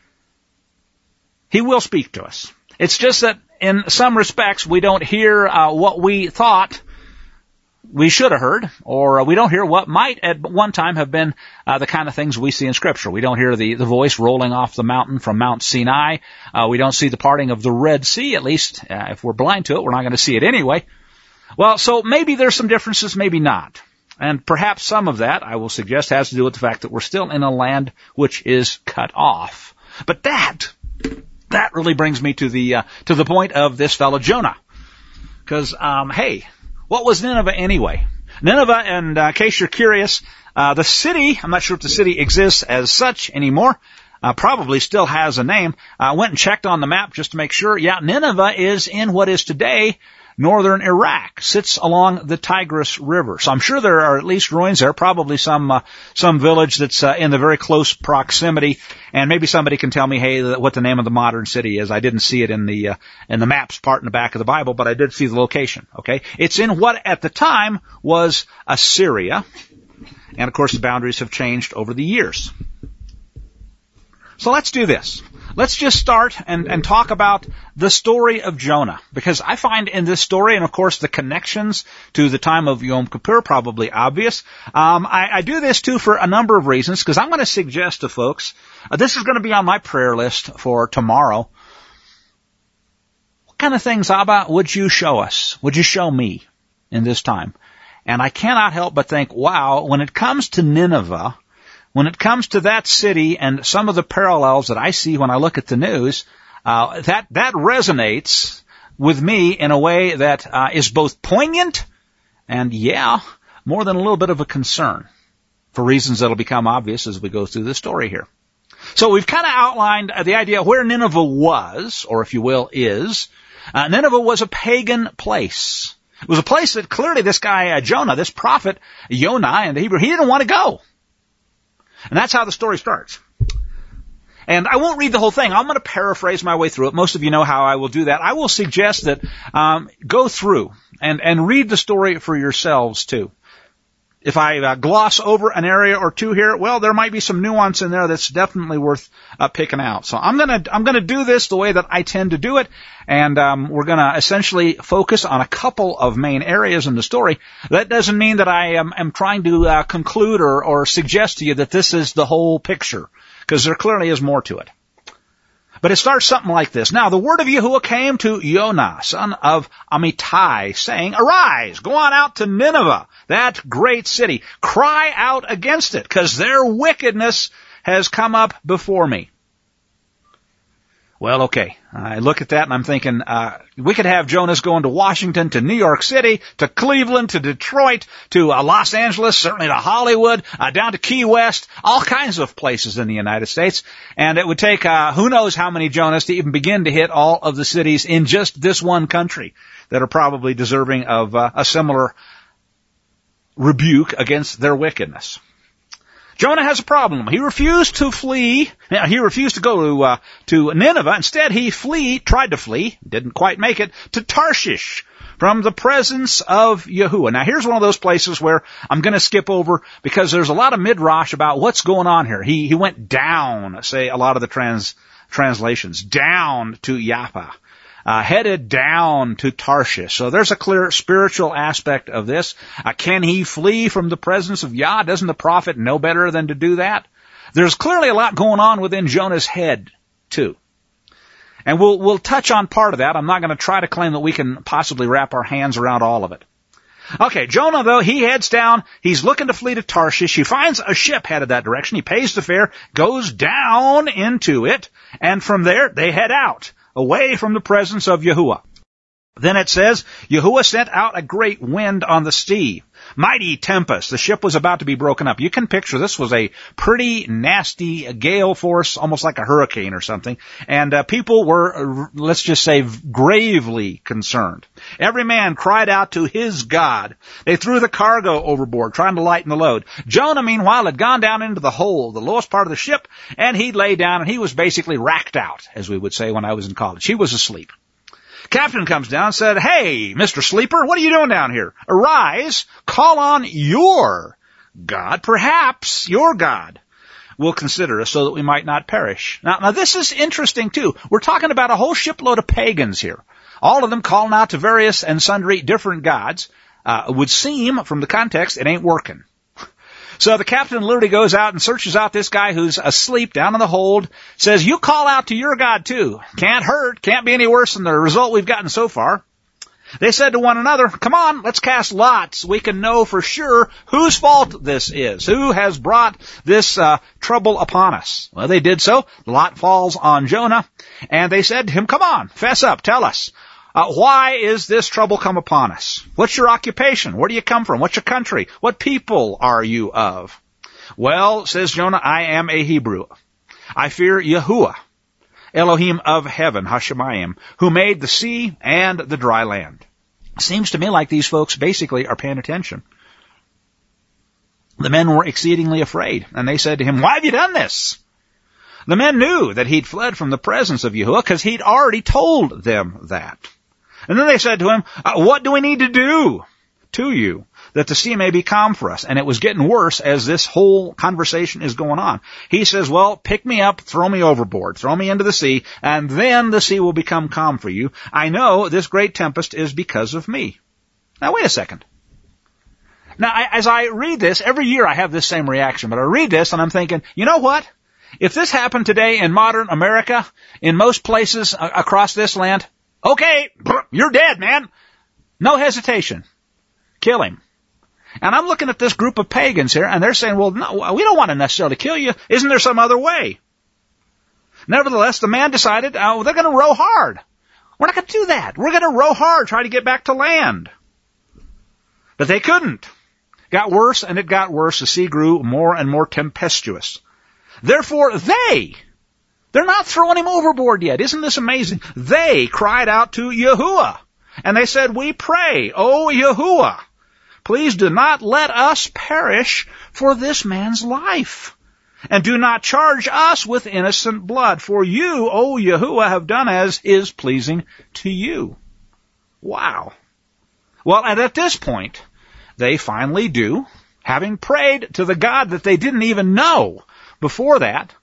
He will speak to us. It's just that in some respects, we don't hear what we thought we should have heard, or we don't hear what might at one time have been the kind of things we see in Scripture. We don't hear the voice rolling off the mountain from Mount Sinai. We don't see the parting of the Red Sea, at least if we're blind to it, we're not going to see it anyway. Well, so maybe there's some differences, maybe not. And perhaps some of that, I will suggest, has to do with the fact that we're still in a land which is cut off. But that really brings me to the point of this fellow Jonah. Because, hey, what was Nineveh anyway? Nineveh, and in case you're curious, the city, I'm not sure if the city exists as such anymore, probably still has a name. I went and checked on the map just to make sure. Yeah, Nineveh is in what is today northern Iraq, sits along the Tigris River. So I'm sure there are at least ruins there, probably some village that's in the very close proximity, and maybe somebody can tell me, hey, what the name of the modern city is. I didn't see it in the maps part in the back of the Bible, but I did see the location, okay? It's in what at the time was Assyria, and of course the boundaries have changed over the years. So let's do this. Let's just start and talk about the story of Jonah, because I find in this story, and of course the connections to the time of Yom Kippur probably obvious. I do this too for a number of reasons, because I'm going to suggest to folks, this is going to be on my prayer list for tomorrow. What kind of things, Abba, would you show us? Would you show me in this time? And I cannot help but think, wow, when it comes to Nineveh, when it comes to that city and some of the parallels that I see when I look at the news, that resonates with me in a way that is both poignant and, yeah, more than a little bit of a concern for reasons that will become obvious as we go through the story here. So we've kind of outlined the idea of where Nineveh was, or if you will, is. Nineveh was a pagan place. It was a place that clearly this guy, Jonah, this prophet, Yonah in the Hebrew, he didn't want to go. And that's how the story starts. And I won't read the whole thing. I'm going to paraphrase my way through it. Most of you know how I will do that. I will suggest that go through and read the story for yourselves too. If I gloss over an area or two here, well, there might be some nuance in there that's definitely worth picking out. So I'm gonna do this the way that I tend to do it, and we're gonna essentially focus on a couple of main areas in the story. That doesn't mean that I am trying to conclude or suggest to you that this is the whole picture, because there clearly is more to it. But it starts something like this. Now, the word of Yahuwah came to Yonah, son of Amittai, saying, "Arise, go on out to Nineveh, that great city. Cry out against it, because their wickedness has come up before me." Well, okay. I look at that and I'm thinking, we could have Jonah's going to Washington, to New York City, to Cleveland, to Detroit, to Los Angeles, certainly to Hollywood, down to Key West, all kinds of places in the United States. And it would take who knows how many Jonahs to even begin to hit all of the cities in just this one country that are probably deserving of a similar rebuke against their wickedness. Jonah has a problem. He refused to flee. He refused to go to Nineveh. Instead, he tried to flee, didn't quite make it, to Tarshish from the presence of Yahuwah. Now, here's one of those places where I'm going to skip over because there's a lot of midrash about what's going on here. He went down, say a lot of the translations, down to Joppa. Headed down to Tarshish. So there's a clear spiritual aspect of this. Can he flee from the presence of Yah? Doesn't the prophet know better than to do that? There's clearly a lot going on within Jonah's head, too. And we'll touch on part of that. I'm not going to try to claim that we can possibly wrap our hands around all of it. Okay, Jonah, though, he heads down. He's looking to flee to Tarshish. He finds a ship headed that direction. He pays the fare, goes down into it, and from there they head out, away from the presence of Yahuwah. Then it says, Yahuwah sent out a great wind on the sea, mighty tempest. The ship was about to be broken up. You can picture this was a pretty nasty gale force, almost like a hurricane or something. And people were, let's just say, gravely concerned. Every man cried out to his God. They threw the cargo overboard, trying to lighten the load. Jonah, meanwhile, had gone down into the hold, the lowest part of the ship, and he lay down, and he was basically racked out, as we would say when I was in college. He was asleep. Captain comes down and said, "Hey, Mr. Sleeper, what are you doing down here? Arise, call on your God. Perhaps your God will consider us so that we might not perish." Now this is interesting too. We're talking about a whole shipload of pagans here. All of them calling out to various and sundry different gods. It would seem from the context it ain't working. So the captain literally goes out and searches out this guy who's asleep down in the hold, says, "You call out to your God too. Can't hurt, can't be any worse than the result we've gotten so far." They said to one another, "Come on, let's cast lots. We can know for sure whose fault this is, who has brought this trouble upon us." Well, they did so. The lot falls on Jonah, and they said to him, "Come on, fess up, tell us. Why is this trouble come upon us? What's your occupation? Where do you come from? What's your country? What people are you of?" "Well," says Jonah, "I am a Hebrew. I fear Yahuwah, Elohim of heaven, Hashemayim, who made the sea and the dry land." Seems to me like these folks basically are paying attention. The men were exceedingly afraid, and they said to him, "Why have you done this?" The men knew that he'd fled from the presence of Yahuwah because he'd already told them that. And then they said to him, "What do we need to do to you that the sea may be calm for us?" And it was getting worse as this whole conversation is going on. He says, "Well, pick me up, throw me overboard, throw me into the sea, and then the sea will become calm for you. I know this great tempest is because of me." Now, wait a second. Now, as I read this, every year I have this same reaction, but I read this and I'm thinking, you know what? If this happened today in modern America, in most places across this land, okay, you're dead, man. No hesitation. Kill him. And I'm looking at this group of pagans here, and they're saying, "Well, no, we don't want to necessarily kill you. Isn't there some other way?" Nevertheless, the man decided, they're going to row hard. We're not going to do that. We're going to row hard, try to get back to land. But they couldn't. Got worse, and it got worse. The sea grew more and more tempestuous. Therefore, they're not throwing him overboard yet. Isn't this amazing? They cried out to Yahuwah, and they said, "We pray, O Yahuwah, please do not let us perish for this man's life, and do not charge us with innocent blood, for you, O Yahuwah, have done as is pleasing to you." Wow. Well, and at this point, they finally do, having prayed to the God that they didn't even know before that,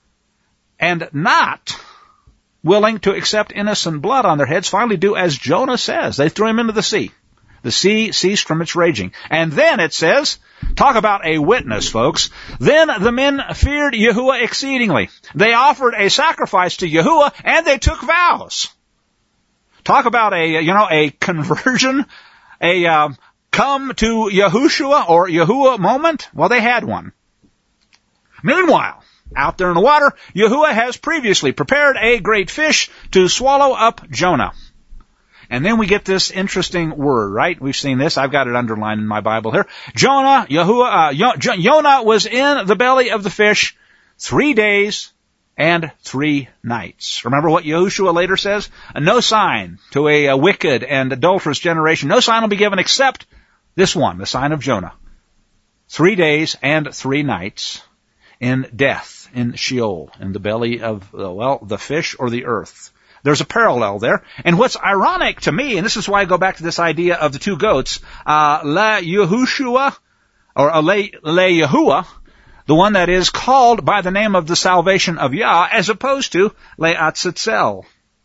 and not willing to accept innocent blood on their heads, finally do as Jonah says. They threw him into the sea. The sea ceased from its raging. And then it says, talk about a witness, folks. Then the men feared Yahuwah exceedingly. They offered a sacrifice to Yahuwah, and they took vows. Talk about a conversion, a come to Yahushua or Yahuwah moment. Well, they had one. Meanwhile, out there in the water, Yahuwah has previously prepared a great fish to swallow up Jonah. And then we get this interesting word, right? We've seen this. I've got it underlined in my Bible here. Jonah was in the belly of the fish 3 days and 3 nights. Remember what Yahushua later says? No sign to a wicked and adulterous generation. No sign will be given except this one, the sign of Jonah. 3 days and 3 nights in death, in Sheol, in the belly of, the fish or the earth. There's a parallel there. And what's ironic to me, and this is why I go back to this idea of the 2 goats, Le Yahushua, or Le Yahuwah, the one that is called by the name of the salvation of Yah, as opposed to Le Atzitzel.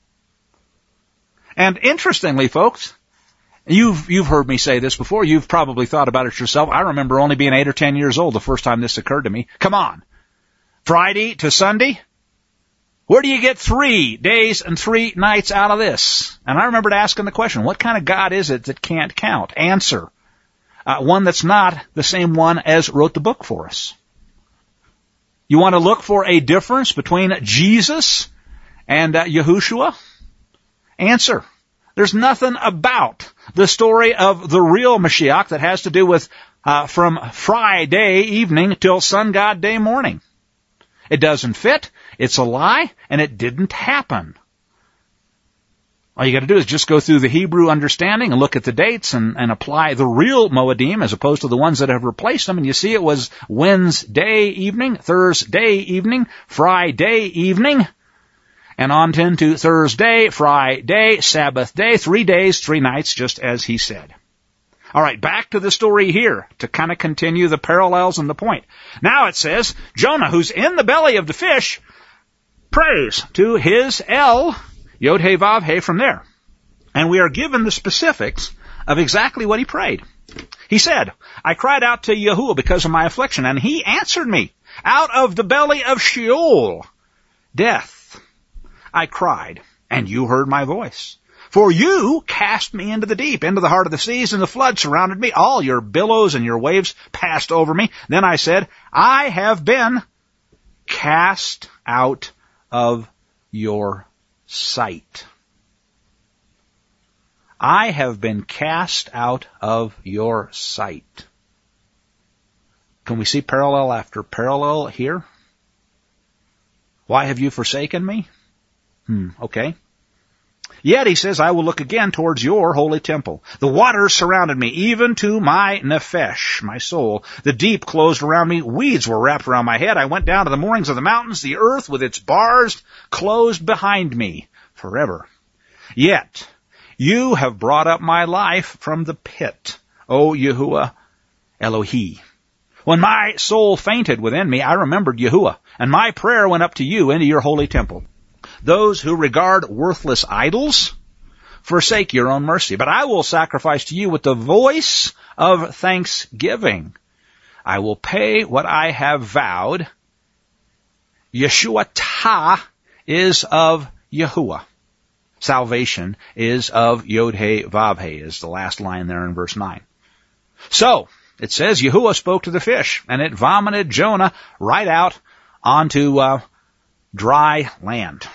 And interestingly, folks, you've heard me say this before. You've probably thought about it yourself. I remember only being 8 or 10 years old the first time this occurred to me. Come on. Friday to Sunday? Where do you get 3 days and 3 nights out of this? And I remembered asking the question, what kind of God is it that can't count? Answer, one that's not the same one as wrote the book for us. You want to look for a difference between Jesus and Yahushua? Answer, there's nothing about the story of the real Mashiach that has to do with from Friday evening till sun god day morning. It doesn't fit, it's a lie, and it didn't happen. All you got to do is just go through the Hebrew understanding and look at the dates and apply the real Moedim as opposed to the ones that have replaced them, and you see it was Wednesday evening, Thursday evening, Friday evening, and on into Thursday, Friday, Sabbath day, 3 days, 3 nights, just as he said. All right, back to the story here to kind of continue the parallels and the point. Now it says, Jonah, who's in the belly of the fish, prays to his El, Yod He Vav He, from there. And we are given the specifics of exactly what he prayed. He said, I cried out to Yahuwah because of my affliction, and he answered me. Out of the belly of Sheol, death, I cried, and you heard my voice. For you cast me into the deep, into the heart of the seas, and the flood surrounded me. All your billows and your waves passed over me. Then I said, I have been cast out of your sight. I have been cast out of your sight. Can we see parallel after parallel here? Why have you forsaken me? Okay. Yet, he says, I will look again towards your holy temple. The waters surrounded me, even to my nephesh, my soul. The deep closed around me. Weeds were wrapped around my head. I went down to the moorings of the mountains. The earth with its bars closed behind me forever. Yet, you have brought up my life from the pit, O Yahuwah Elohi. When my soul fainted within me, I remembered Yahuwah, and my prayer went up to you into your holy temple. Those who regard worthless idols forsake your own mercy. But I will sacrifice to you with the voice of thanksgiving. I will pay what I have vowed. Yeshuatah is of Yahuwah. Salvation is of Yod He Vav He, is the last line there in verse 9. So, it says, Yahuwah spoke to the fish, and it vomited Jonah right out onto dry land.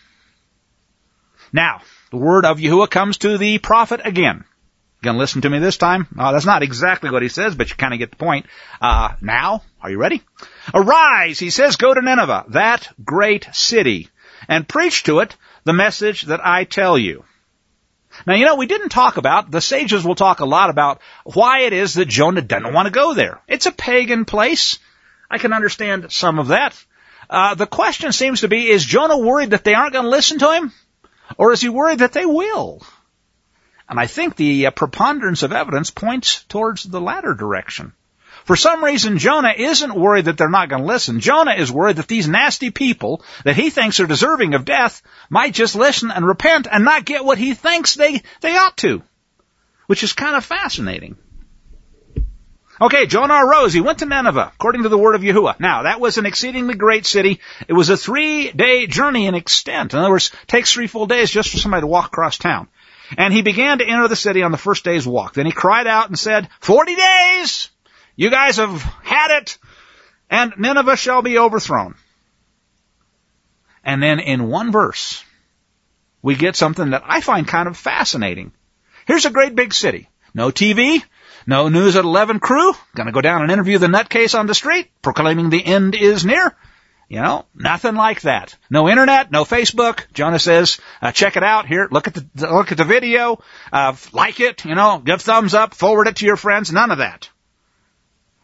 Now, the word of Yahuwah comes to the prophet again. You gonna listen to me this time? That's not exactly what he says, but you kind of get the point. Now, are you ready? Arise, he says, go to Nineveh, that great city, and preach to it the message that I tell you. Now, we didn't talk about, the sages will talk a lot about why it is that Jonah doesn't want to go there. It's a pagan place. I can understand some of that. The question seems to be, is Jonah worried that they aren't going to listen to him? Or is he worried that they will? And I think the preponderance of evidence points towards the latter direction. For some reason, Jonah isn't worried that they're not going to listen. Jonah is worried that these nasty people that he thinks are deserving of death might just listen and repent and not get what he thinks they ought to, which is kind of fascinating. Okay, Jonah arose. He went to Nineveh, according to the word of Yahuwah. Now, that was an exceedingly great city. It was a 3-day journey in extent. In other words, it takes 3 full days just for somebody to walk across town. And he began to enter the city on the first day's walk. Then he cried out and said, 40 days! You guys have had it, and Nineveh shall be overthrown. And then in one verse, we get something that I find kind of fascinating. Here's a great big city. No TV, no News at 11 crew, gonna go down and interview the nutcase on the street, proclaiming the end is near. Nothing like that. No internet, no Facebook. Jonah says, check it out here, look at the video, like it, give thumbs up, forward it to your friends, none of that.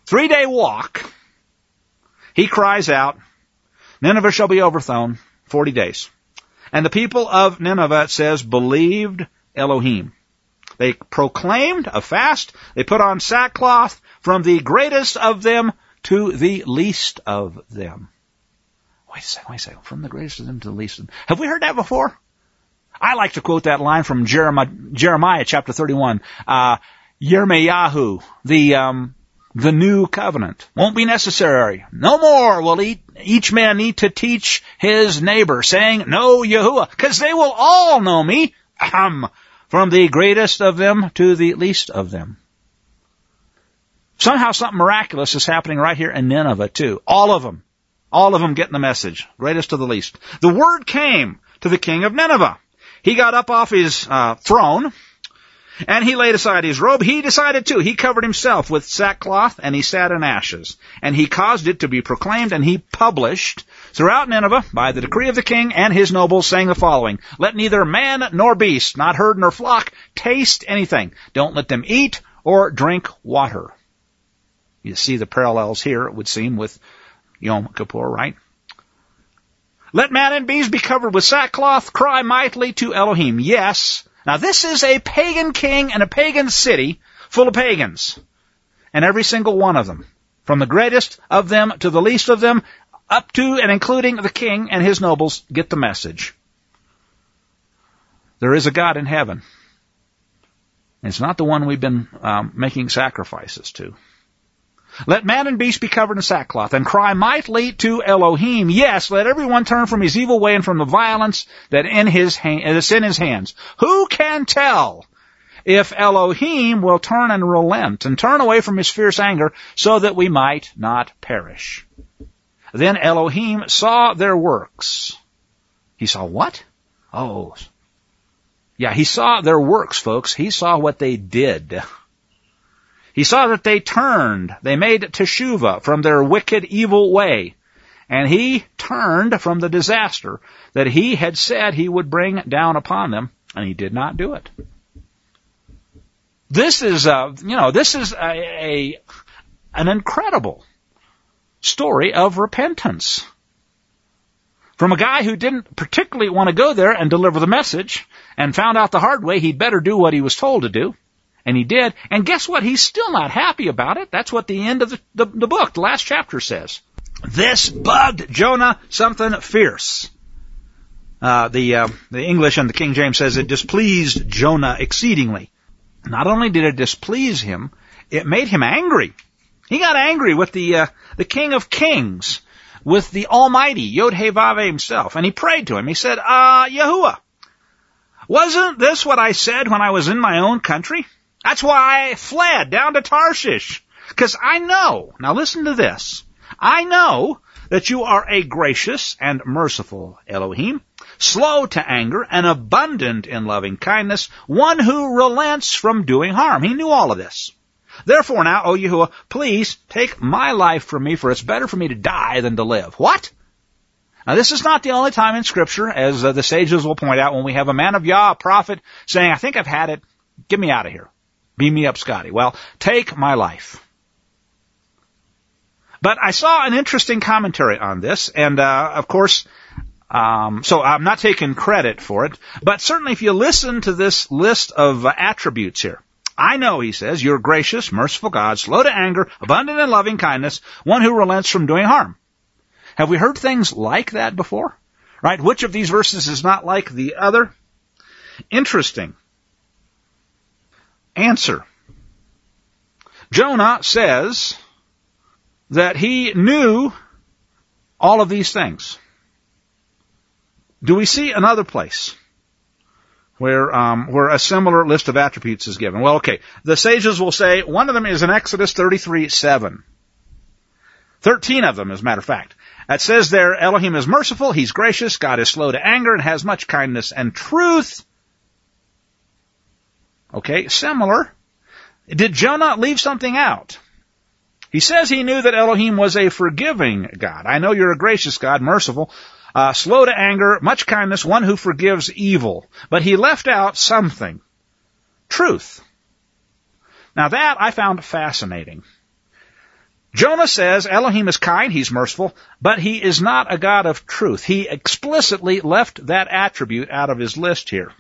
3-day walk, he cries out, Nineveh shall be overthrown 40 days. And the people of Nineveh, it says, believed Elohim. They proclaimed a fast. They put on sackcloth from the greatest of them to the least of them. Wait a second. From the greatest of them to the least of them. Have we heard that before? I like to quote that line from Jeremiah chapter 31. Yirmeyahu, the new covenant. Won't be necessary. No more will each man need to teach his neighbor, saying, Know Yahuwah, because they will all know me, from the greatest of them to the least of them. Somehow something miraculous is happening right here in Nineveh too. All of them getting the message, greatest to the least. The word came to the king of Nineveh. He got up off his throne, and he laid aside his robe. He decided to. He covered himself with sackcloth, and he sat in ashes. And he caused it to be proclaimed, and he published throughout Nineveh, by the decree of the king and his nobles, saying the following, Let neither man nor beast, not herd nor flock, taste anything. Don't let them eat or drink water. You see the parallels here, it would seem, with Yom Kippur, right? Let man and beast be covered with sackcloth, cry mightily to Elohim. Yes. Now this is a pagan king and a pagan city full of pagans. And every single one of them, from the greatest of them to the least of them, up to and including the king and his nobles, get the message. There is a God in heaven. And it's not the one we've been making sacrifices to. Let man and beast be covered in sackcloth, and cry mightily to Elohim. Yes, let everyone turn from his evil way and from the violence that's in his hands. Who can tell if Elohim will turn and relent and turn away from his fierce anger so that we might not perish? Then Elohim saw their works. He saw what? Oh, yeah, he saw their works, folks. He saw what they did. He saw that they turned, they made teshuvah from their wicked, evil way. And he turned from the disaster that he had said he would bring down upon them, and he did not do it. This is, an incredible story of repentance. From a guy who didn't particularly want to go there and deliver the message, and found out the hard way he'd better do what he was told to do. And he did. And guess what? He's still not happy about it. That's what the end of the book, the last chapter, says. This bugged Jonah something fierce. The English and the King James says it displeased Jonah exceedingly. Not only did it displease him, it made him angry. He got angry with the King of Kings, with the Almighty, Yod-Heh-Vav-Heh himself. And he prayed to him. He said, Yahuwah, wasn't this what I said when I was in my own country? That's why I fled down to Tarshish. Because I know, now listen to this, I know that you are a gracious and merciful Elohim, slow to anger and abundant in loving kindness, one who relents from doing harm. He knew all of this. Therefore now, O Yahuwah, please take my life from me, for it's better for me to die than to live. What? Now this is not the only time in Scripture, as the sages will point out, when we have a man of Yah, a prophet, saying, I think I've had it, get me out of here. Beam me up, Scotty. Well, take my life. But I saw an interesting commentary on this, and of course, so I'm not taking credit for it, but certainly if you listen to this list of attributes here, I know, he says, you're gracious, merciful God, slow to anger, abundant in loving kindness, one who relents from doing harm. Have we heard things like that before? Right? Which of these verses is not like the other? Interesting. Answer. Jonah says that he knew all of these things. Do we see another place where a similar list of attributes is given? Well, okay. The sages will say one of them is in Exodus 33:7. 13 of them, as a matter of fact. It says there, Elohim is merciful, he's gracious, God is slow to anger, and has much kindness and truth. Okay, similar. Did Jonah leave something out? He says he knew that Elohim was a forgiving God. I know you're a gracious God, merciful, slow to anger, much kindness, one who forgives evil. But he left out something. Truth. Now that I found fascinating. Jonah says Elohim is kind, he's merciful, but he is not a God of truth. He explicitly left that attribute out of his list here.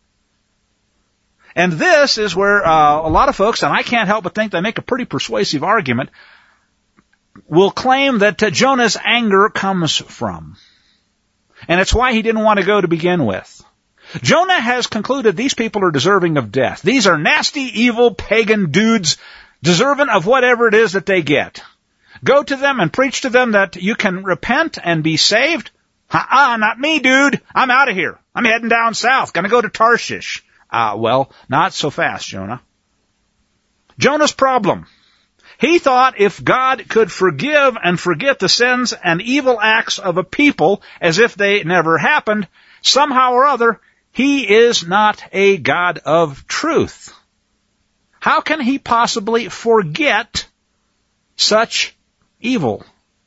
And this is where a lot of folks, and I can't help but think they make a pretty persuasive argument, will claim that Jonah's anger comes from. And it's why he didn't want to go to begin with. Jonah has concluded these people are deserving of death. These are nasty, evil, pagan dudes deserving of whatever it is that they get. Go to them and preach to them that you can repent and be saved. Not me, dude. I'm out of here. I'm heading down south. Gonna go to Tarshish. Well, not so fast, Jonah. Jonah's problem. He thought if God could forgive and forget the sins and evil acts of a people as if they never happened, somehow or other, he is not a God of truth. How can he possibly forget such evil?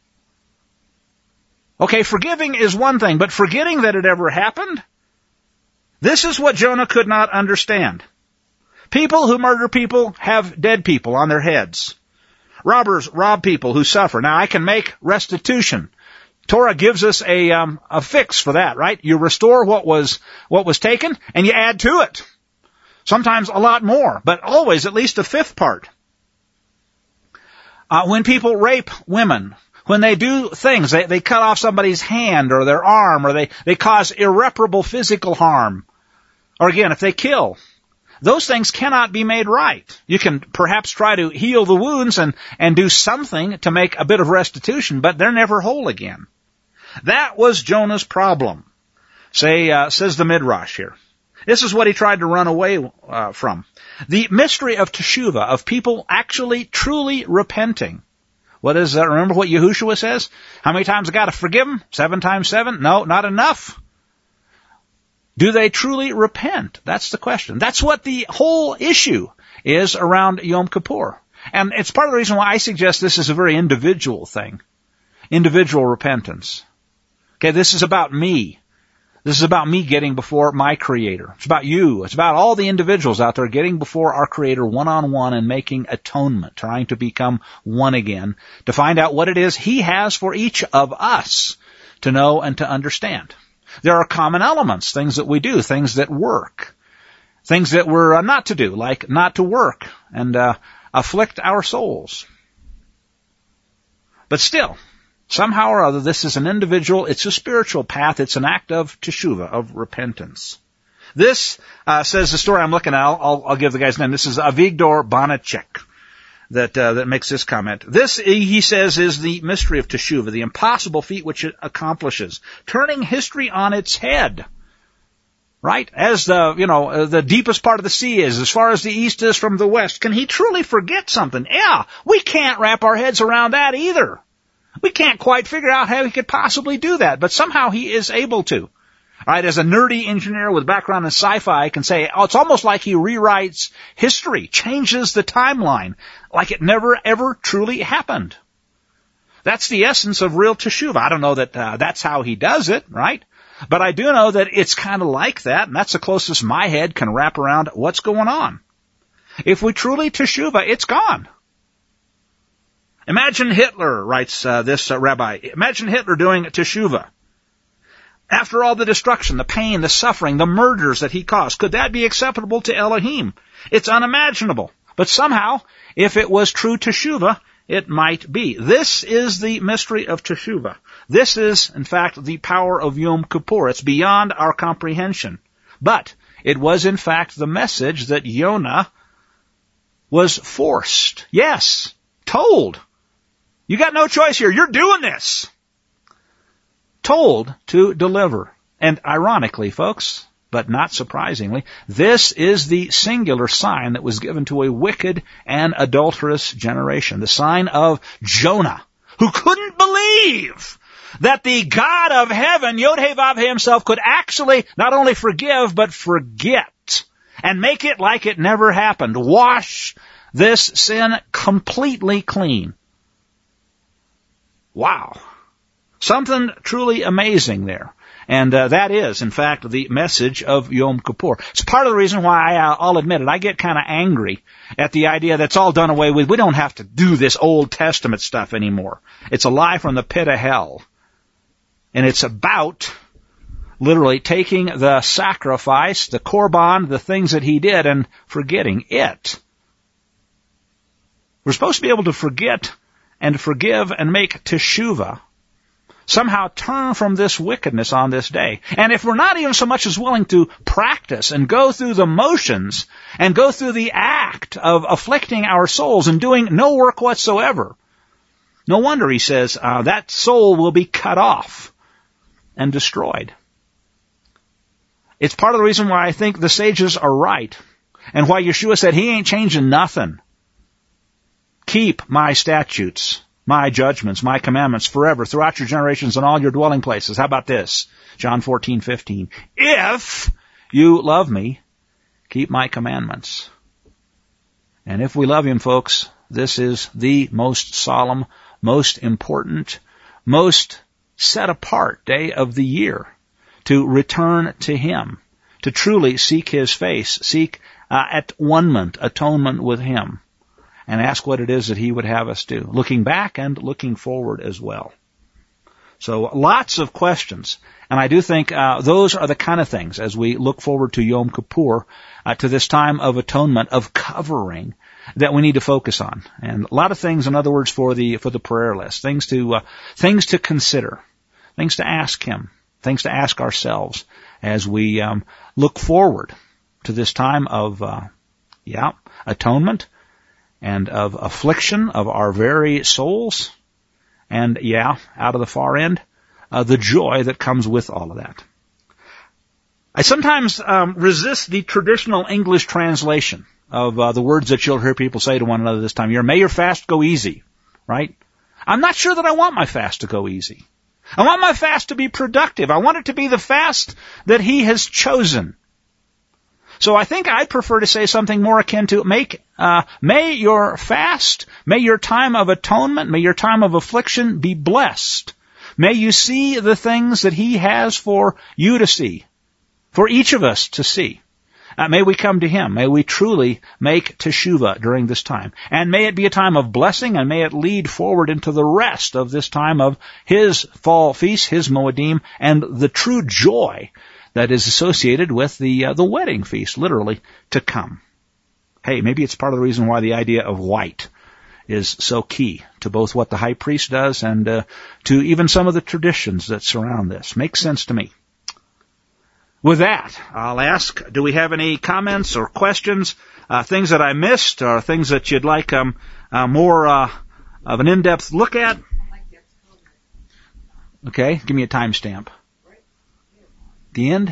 Okay, forgiving is one thing, but forgetting that it ever happened? This is what Jonah could not understand. People who murder people have dead people on their heads. Robbers rob people who suffer. Now, I can make restitution. Torah gives us a fix for that, right? You restore what was taken, and you add to it. Sometimes a lot more, but always at least a fifth part. When people rape women, when they do things, they cut off somebody's hand or their arm, or they cause irreparable physical harm. Or again, if they kill, those things cannot be made right. You can perhaps try to heal the wounds and do something to make a bit of restitution, but they're never whole again. That was Jonah's problem, says the Midrash here. This is what he tried to run away from. The mystery of teshuvah, of people actually truly repenting. What is that? Remember what Yahushua says? How many times I got to forgive them? 7 times 7? No, not enough. Do they truly repent? That's the question. That's what the whole issue is around Yom Kippur. And it's part of the reason why I suggest this is a very individual thing. Individual repentance. Okay, this is about me. This is about me getting before my Creator. It's about you. It's about all the individuals out there getting before our Creator one-on-one and making atonement, trying to become one again, to find out what it is He has for each of us to know and to understand. There are common elements, things that we do, things that work, things that we're not to do, like not to work and afflict our souls. But still, somehow or other, this is an individual, it's a spiritual path, it's an act of teshuvah, of repentance. This, says the story I'm looking at, I'll give the guy's name. This is Avigdor Bonacek that makes this comment. This, he says, is the mystery of teshuvah, the impossible feat which it accomplishes, turning history on its head. Right? As the deepest part of the sea is, as far as the east is from the west. Can he truly forget something? Yeah, we can't wrap our heads around that either. We can't quite figure out how he could possibly do that, but somehow he is able to. All right, as a nerdy engineer with background in sci-fi, I can say, it's almost like he rewrites history, changes the timeline, like it never ever truly happened. That's the essence of real teshuvah. I don't know that that's how he does it, right? But I do know that it's kind of like that, and that's the closest my head can wrap around what's going on. If we truly teshuvah, it's gone. Imagine Hitler, writes this rabbi, imagine Hitler doing teshuvah. After all the destruction, the pain, the suffering, the murders that he caused, could that be acceptable to Elohim? It's unimaginable. But somehow, if it was true teshuvah, it might be. This is the mystery of teshuvah. This is, in fact, the power of Yom Kippur. It's beyond our comprehension. But it was, in fact, the message that Yonah was forced. Yes, told. You got no choice here. You're doing this. Told to deliver. And ironically, folks, but not surprisingly, this is the singular sign that was given to a wicked and adulterous generation. The sign of Jonah, who couldn't believe that the God of heaven, Yod-Heh-Vav himself, could actually not only forgive, but forget and make it like it never happened. Wash this sin completely clean. Wow. Something truly amazing there. And that is, in fact, the message of Yom Kippur. It's part of the reason why I'll admit it. I get kind of angry at the idea that's all done away with. We don't have to do this Old Testament stuff anymore. It's a lie from the pit of hell. And it's about literally taking the sacrifice, the korban, the things that he did, and forgetting it. We're supposed to be able to forget and forgive and make teshuvah. Somehow turn from this wickedness on this day. And if we're not even so much as willing to practice and go through the motions and go through the act of afflicting our souls and doing no work whatsoever, no wonder he says that soul will be cut off and destroyed. It's part of the reason why I think the sages are right and why Yeshua said he ain't changing nothing. Keep my statutes, my judgments, my commandments forever throughout your generations and all your dwelling places. How about this? John 14:15. If you love me, keep my commandments. And if we love him, folks, this is the most solemn, most important, most set apart day of the year to return to him, to truly seek his face, seek atonement with him, and ask what it is that he would have us do, looking back and looking forward as well. So lots of questions, and I do think those are the kind of things, as we look forward to Yom Kippur, to this time of atonement, of covering, that we need to focus on. And a lot of things, in other words, for the prayer list, things to consider, things to ask him, things to ask ourselves as we look forward to this time of atonement, and of affliction of our very souls, and out of the far end, the joy that comes with all of that. I sometimes resist the traditional English translation of the words that you'll hear people say to one another this time of year. May your fast go easy, right? I'm not sure that I want my fast to go easy. I want my fast to be productive. I want it to be the fast that he has chosen. So I think I'd prefer to say something more akin to may your fast, may your time of atonement, may your time of affliction be blessed. May you see the things that he has for you to see, for each of us to see. May we come to him. May we truly make teshuvah during this time. And may it be a time of blessing, and may it lead forward into the rest of this time of his fall feast, his Moedim, and the true joy that is associated with the wedding feast, literally, to come. Hey, maybe it's part of the reason why the idea of white is so key to both what the high priest does and to even some of the traditions that surround this. Makes sense to me. With that, I'll ask, do we have any comments or questions, things that I missed, or things that you'd like more of an in-depth look at? Okay, give me a timestamp. The end?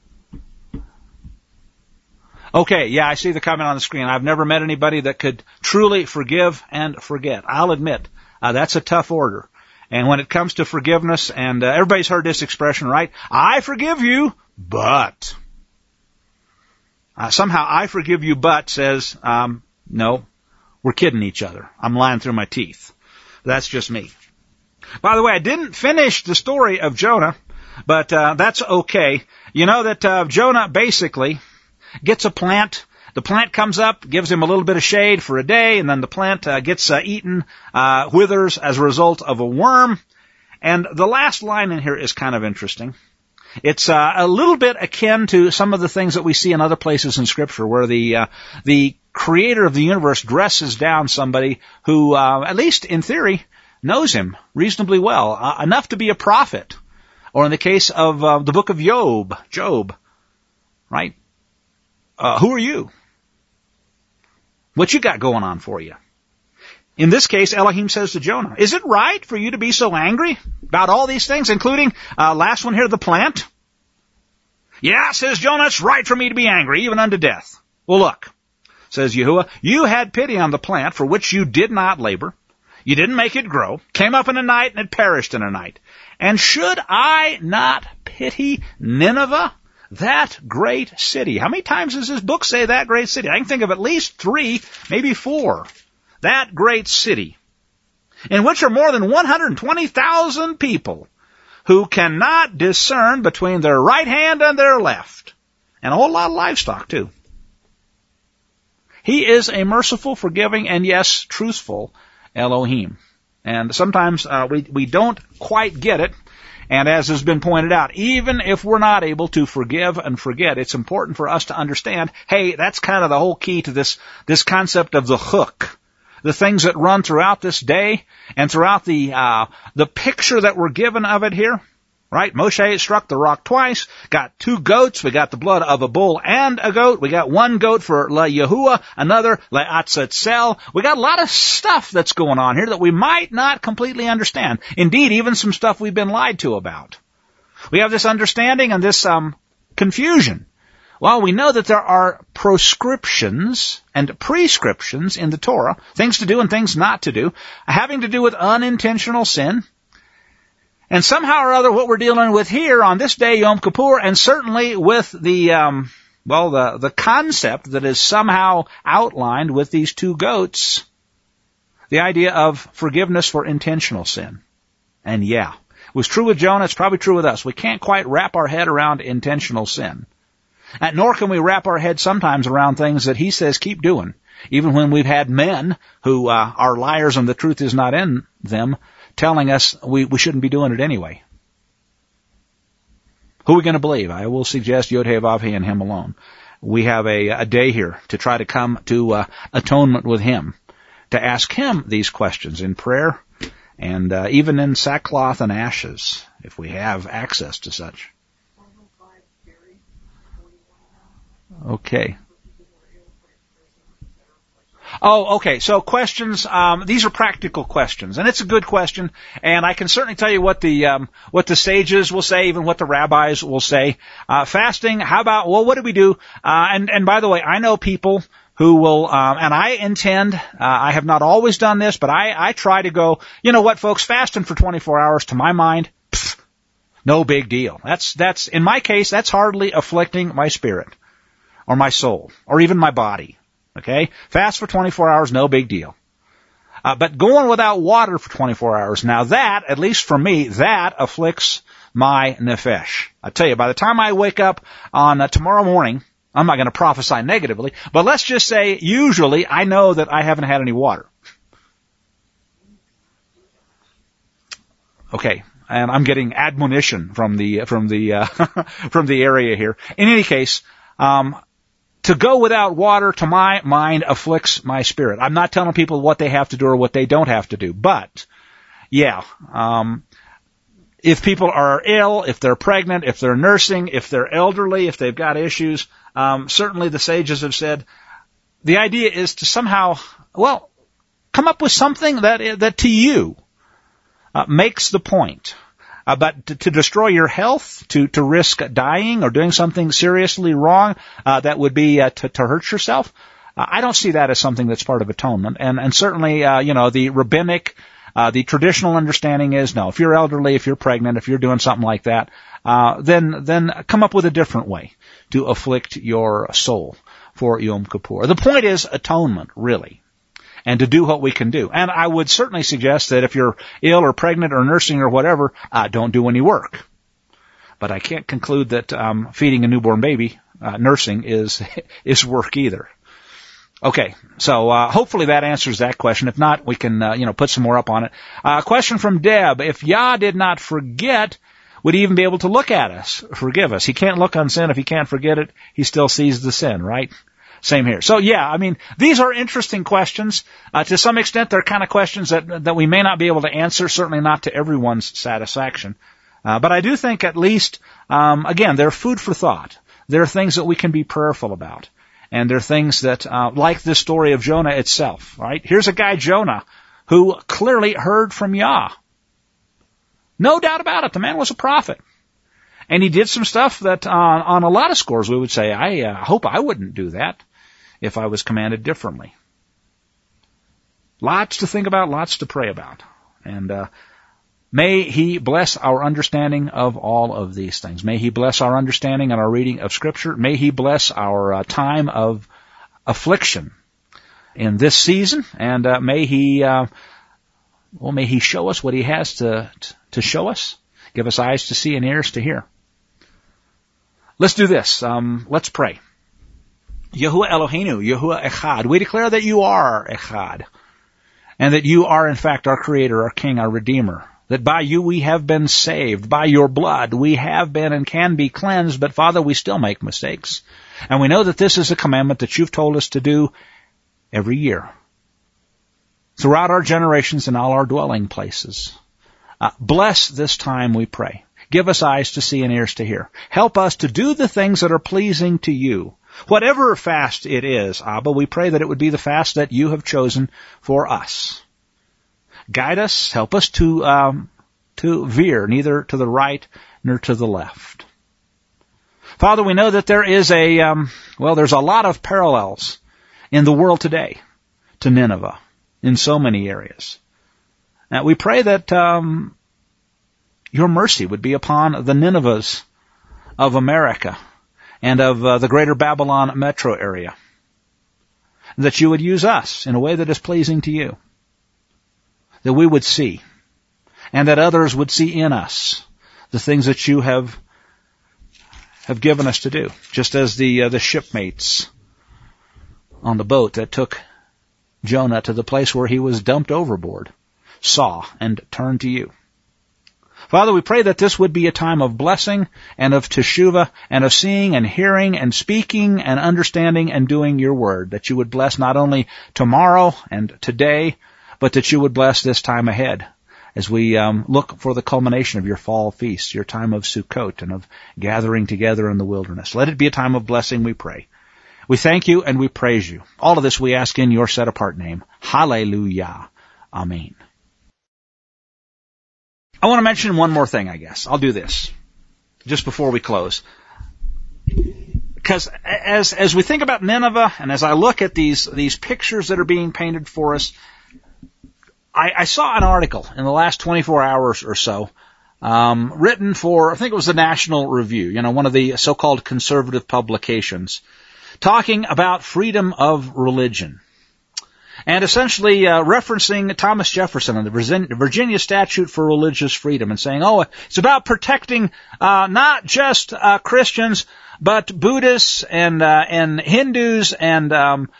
Okay, yeah, I see the comment on the screen. I've never met anybody that could truly forgive and forget. I'll admit, that's a tough order. And when it comes to forgiveness, and everybody's heard this expression, right? I forgive you, but. Somehow I forgive you, but says, no, we're kidding each other. I'm lying through my teeth. That's just me. By the way, I didn't finish the story of Jonah, but that's okay. You know that Jonah basically gets a plant. The plant comes up, gives him a little bit of shade for a day, and then the plant gets eaten, withers as a result of a worm. And the last line in here is kind of interesting. It's a little bit akin to some of the things that we see in other places in Scripture, where the creator of the universe dresses down somebody who, at least in theory, knows him reasonably well, enough to be a prophet. Or in the case of the book of Job, right? Who are you? What you got going on for you? In this case, Elohim says to Jonah, is it right for you to be so angry about all these things, including, last one here, the plant? Yeah, says Jonah, it's right for me to be angry, even unto death. Well, look, says Yahuwah, you had pity on the plant for which you did not labor. You didn't make it grow, came up in a night, and it perished in a night. And should I not pity Nineveh, that great city? How many times does this book say that great city? I can think of at least 3, maybe 4. That great city, in which are more than 120,000 people who cannot discern between their right hand and their left. And a whole lot of livestock, too. He is a merciful, forgiving, and yes, truthful Elohim. And sometimes we don't quite get it. And as has been pointed out, even if we're not able to forgive and forget, it's important for us to understand, hey, that's kind of the whole key to this concept of the hook. The things that run throughout this day and throughout the picture that we're given of it here. Right? Moshe struck the rock twice, got 2 goats, we got the blood of a bull and a goat, we got 1 goat for LaYahuwah, another LaAtzatzel. We got a lot of stuff that's going on here that we might not completely understand. Indeed, even some stuff we've been lied to about. We have this understanding and this confusion. Well, we know that there are proscriptions and prescriptions in the Torah, things to do and things not to do, having to do with unintentional sin. And somehow or other, what we're dealing with here on this day, Yom Kippur, and certainly with the concept that is somehow outlined with these 2 goats, the idea of forgiveness for intentional sin. And yeah, it was true with Jonah, it's probably true with us. We can't quite wrap our head around intentional sin. Nor can we wrap our head sometimes around things that he says keep doing, even when we've had men who are liars and the truth is not in them, telling us we shouldn't be doing it anyway. Who are we going to believe? I will suggest Yod-Heh-Vav-Heh and him alone. We have a day here to try to come to atonement with him, to ask him these questions in prayer and even in sackcloth and ashes, if we have access to such. Okay. Oh, okay. So questions, these are practical questions, and it's a good question, and I can certainly tell you what the sages will say, even what the rabbis will say. Fasting, how about, well, what do we do? And by the way, I know people who will, and I intend, I have not always done this, but I try to go, you know what, folks, fasting for 24 hours, to my mind, no big deal. That's, in my case, that's hardly afflicting my spirit, or my soul, or even my body. Okay? Fast for 24 hours, no big deal. But going without water for 24 hours, now that, at least for me, that afflicts my nefesh. I tell you, by the time I wake up on tomorrow morning, I'm not going to prophesy negatively, but let's just say, usually, I know that I haven't had any water. Okay. And I'm getting admonition from the from the area here. In any case, to go without water, to my mind, afflicts my spirit. I'm not telling people what they have to do or what they don't have to do. But, yeah, if people are ill, if they're pregnant, if they're nursing, if they're elderly, if they've got issues, certainly the sages have said the idea is to somehow, well, come up with something that to you makes the point. But to destroy your health, to risk dying or doing something seriously wrong, that would be to hurt yourself, I don't see that as something that's part of atonement. And certainly, the rabbinic, the traditional understanding is no. If you're elderly, if you're pregnant, if you're doing something like that, then come up with a different way to afflict your soul for Yom Kippur. The point is atonement, really. And to do what we can do. And I would certainly suggest that if you're ill or pregnant or nursing or whatever, don't do any work. But I can't conclude that feeding a newborn baby, nursing, is work either. Okay, so hopefully that answers that question. If not, we can put some more up on it. Question from Deb: if Yah did not forget, would he even be able to look at us, forgive us? He can't look on sin if he can't forget it. He still sees the sin, right? Same here. So yeah, I mean, these are interesting questions. To some extent, they're kind of questions that we may not be able to answer, certainly not to everyone's satisfaction. But I do think at least, again, they're food for thought. They're things that we can be prayerful about. And they're things that, like this story of Jonah itself, right? Here's a guy, Jonah, who clearly heard from Yah. No doubt about it. The man was a prophet. And he did some stuff that, on a lot of scores, we would say, I hope I wouldn't do that if I was commanded differently. Lots to think about, lots to pray about. And may he bless our understanding of all of these things. May he bless our understanding and our reading of Scripture. May he bless our time of affliction in this season. And may he show us what he has to show us Give us eyes to see and ears to hear. Let's do this. Let's pray. Yahuwah Eloheinu, Yahuwah Echad. We declare that you are Echad, and that you are in fact our Creator, our King, our Redeemer. That by you we have been saved. By your blood we have been and can be cleansed, but Father, we still make mistakes. And we know that this is a commandment that you've told us to do every year, throughout our generations and all our dwelling places. Bless this time, we pray. Give us eyes to see and ears to hear. Help us to do the things that are pleasing to you. Whatever fast it is, Abba, we pray that it would be the fast that you have chosen for us. Guide us, help us to veer neither to the right nor to the left. Father, we know that there is there's a lot of parallels in the world today to Nineveh in so many areas. Now, we pray that your mercy would be upon the Ninevehs of America and of the greater Babylon metro area. That you would use us in a way that is pleasing to you. That we would see, and that others would see in us the things that you have given us to do. Just as the shipmates on the boat that took Jonah to the place where he was dumped overboard saw and turned to you. Father, we pray that this would be a time of blessing and of teshuvah and of seeing and hearing and speaking and understanding and doing your word. That you would bless not only tomorrow and today, but that you would bless this time ahead as we look for the culmination of your fall feast, your time of Sukkot and of gathering together in the wilderness. Let it be a time of blessing, we pray. We thank you and we praise you. All of this we ask in your set-apart name. Hallelujah. Amen. I want to mention one more thing, I guess. I'll do this just before we close. Because as we think about Nineveh, and as I look at these pictures that are being painted for us, I saw an article in the last 24 hours or so, written for, I think it was the National Review, one of the so-called conservative publications, talking about freedom of religion. And essentially referencing Thomas Jefferson and the Virginia Statute for Religious Freedom and saying, it's about protecting not just Christians, but Buddhists and Hindus and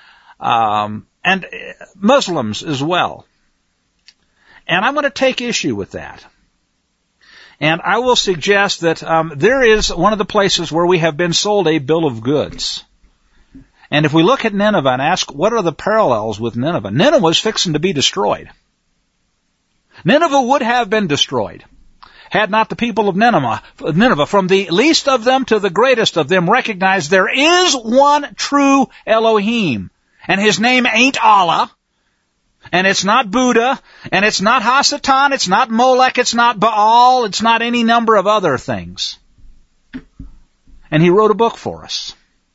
Muslims as well. And I'm going to take issue with that. And I will suggest that there is one of the places where we have been sold a bill of goods. And if we look at Nineveh and ask what are the parallels with Nineveh, Nineveh was fixing to be destroyed. Nineveh would have been destroyed had not the people of Nineveh, from the least of them to the greatest of them, recognized there is one true Elohim. And his name ain't Allah, and it's not Buddha, and it's not Hasatan, it's not Molech, it's not Baal, it's not any number of other things. And he wrote a book for us.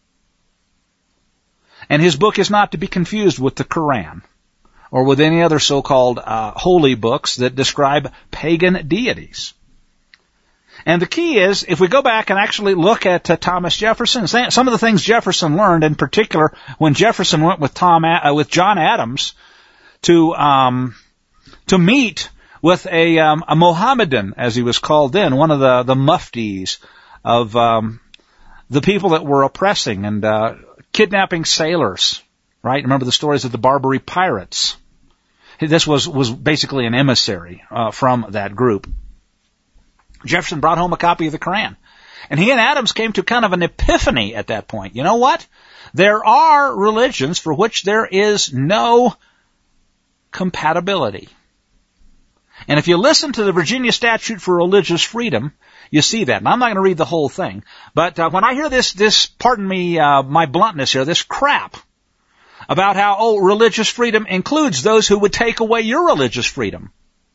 And his book is not to be confused with the Quran or with any other so-called holy books that describe pagan deities. And the key is, if we go back and actually look at Thomas Jefferson, some of the things Jefferson learned, in particular when Jefferson went with John Adams to meet with a Mohammedan, as he was called then, one of the muftis of the people that were oppressing and kidnapping sailors, right? Remember the stories of the Barbary pirates. This was basically an emissary from that group. Jefferson brought home a copy of the Quran. And he and Adams came to kind of an epiphany at that point. You know what? There are religions for which there is no compatibility. And if you listen to the Virginia Statute for Religious Freedom, you see that. And I'm not going to read the whole thing. But when I hear this, pardon me, my bluntness here, this crap about how, religious freedom includes those who would take away your religious freedom.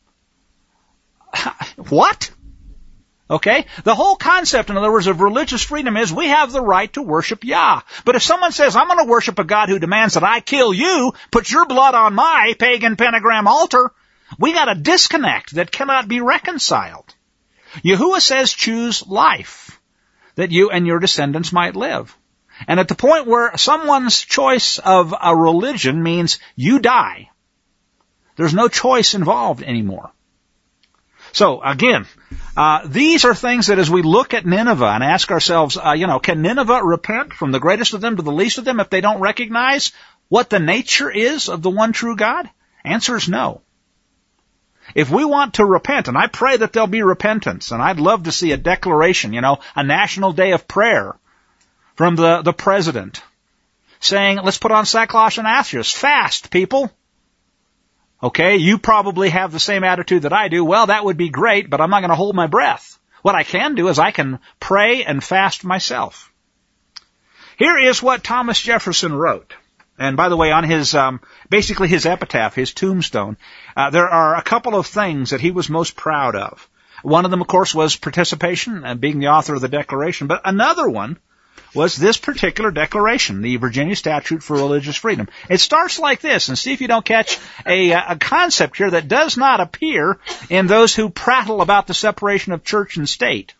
What? Okay? The whole concept, in other words, of religious freedom is we have the right to worship Yah. But if someone says, I'm going to worship a God who demands that I kill you, put your blood on my pagan pentagram altar, we got a disconnect that cannot be reconciled. Yahuwah says, choose life, that you and your descendants might live. And at the point where someone's choice of a religion means you die, there's no choice involved anymore. So, again, These are things that as we look at Nineveh and ask ourselves, can Nineveh repent from the greatest of them to the least of them if they don't recognize what the nature is of the one true God? Answer is no. If we want to repent, and I pray that there'll be repentance, and I'd love to see a declaration, a national day of prayer from the president saying, let's put on sackcloth and ashes. Fast, people. Okay, you probably have the same attitude that I do. Well, that would be great, but I'm not going to hold my breath. What I can do is I can pray and fast myself. Here is what Thomas Jefferson wrote. And by the way, on his, basically his epitaph, his tombstone, there are a couple of things that he was most proud of. One of them, of course, was participation and being the author of the Declaration. But another one was this particular declaration, the Virginia Statute for Religious Freedom. It starts like this, and see if you don't catch a concept here that does not appear in those who prattle about the separation of church and state.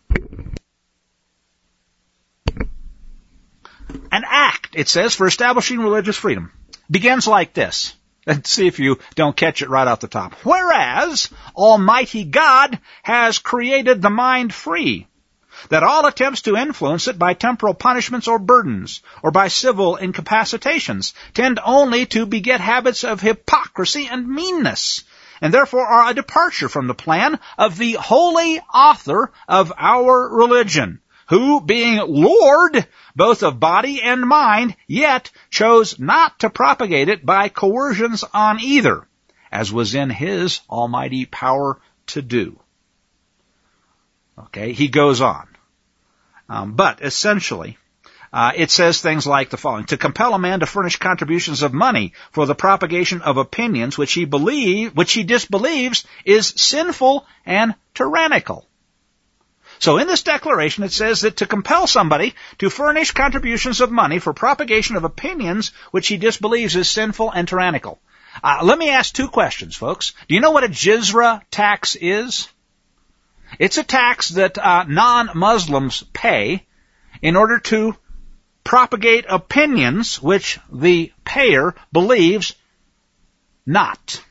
An act, it says, for establishing religious freedom begins like this. Let's see if you don't catch it right off the top. Whereas Almighty God has created the mind free, that all attempts to influence it by temporal punishments or burdens, or by civil incapacitations, tend only to beget habits of hypocrisy and meanness, and therefore are a departure from the plan of the holy author of our religion, who, being Lord both of body and mind, yet chose not to propagate it by coercions on either, as was in his almighty power to do. Okay, he goes on. But essentially, it says things like the following: to compel a man to furnish contributions of money for the propagation of opinions which he disbelieves is sinful and tyrannical. So in this declaration, it says that to compel somebody to furnish contributions of money for propagation of opinions which he disbelieves is sinful and tyrannical. Let me ask two questions, folks. Do you know what a jizra tax is? It's a tax that non-Muslims pay in order to propagate opinions which the payer believes not.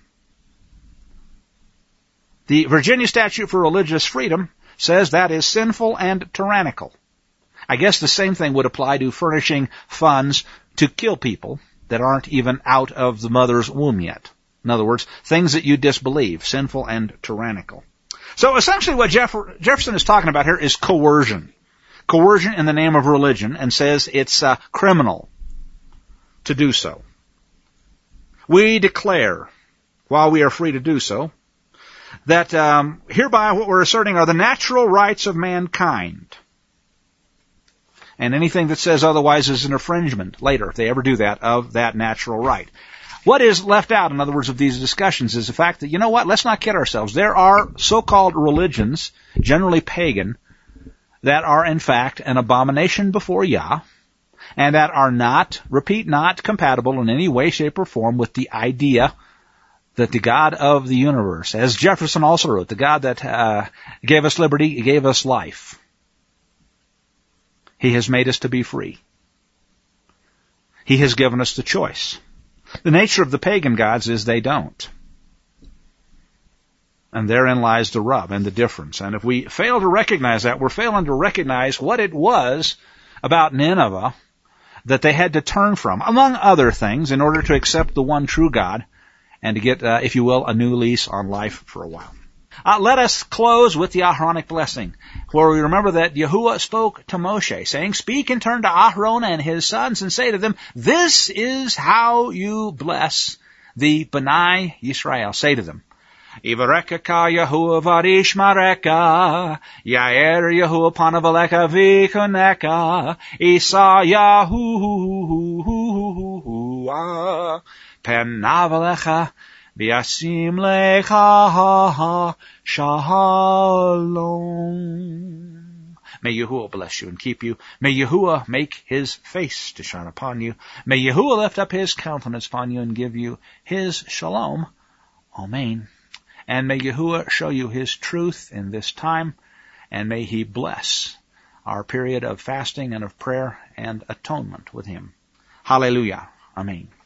The Virginia Statute for Religious Freedom says that is sinful and tyrannical. I guess the same thing would apply to furnishing funds to kill people that aren't even out of the mother's womb yet. In other words, things that you disbelieve, sinful and tyrannical. So essentially what Jefferson is talking about here is coercion. Coercion in the name of religion, and says it's criminal to do so. We declare, while we are free to do so, that hereby what we're asserting are the natural rights of mankind. And anything that says otherwise is an infringement later, if they ever do that, of that natural right. What is left out, in other words, of these discussions is the fact that, let's not kid ourselves. There are so-called religions, generally pagan, that are in fact an abomination before Yah, and that are not, repeat, not compatible in any way, shape, or form with the idea that the God of the universe, as Jefferson also wrote, the God that gave us liberty, gave us life. He has made us to be free. He has given us the choice. The nature of the pagan gods is they don't. And therein lies the rub and the difference. And if we fail to recognize that, we're failing to recognize what it was about Nineveh that they had to turn from, among other things, in order to accept the one true God and to get, if you will, a new lease on life for a while. Let us close with the Aharonic blessing, where we remember that Yahuwah spoke to Moshe, saying, "Speak and turn to Aharon and his sons and say to them, this is how you bless the B'nai Yisrael." Say to them, "Ivarekaka Yahuwah varishmareka, Yair Yahuwah panavaleka vikoneka, Isa Yahuwah penavalecha V'yasim lecha shalom." May Yahuwah bless you and keep you. May Yahuwah make his face to shine upon you. May Yahuwah lift up his countenance upon you and give you his shalom. Amen. And may Yahuwah show you his truth in this time, and may he bless our period of fasting and of prayer and atonement with him. Hallelujah. Amen.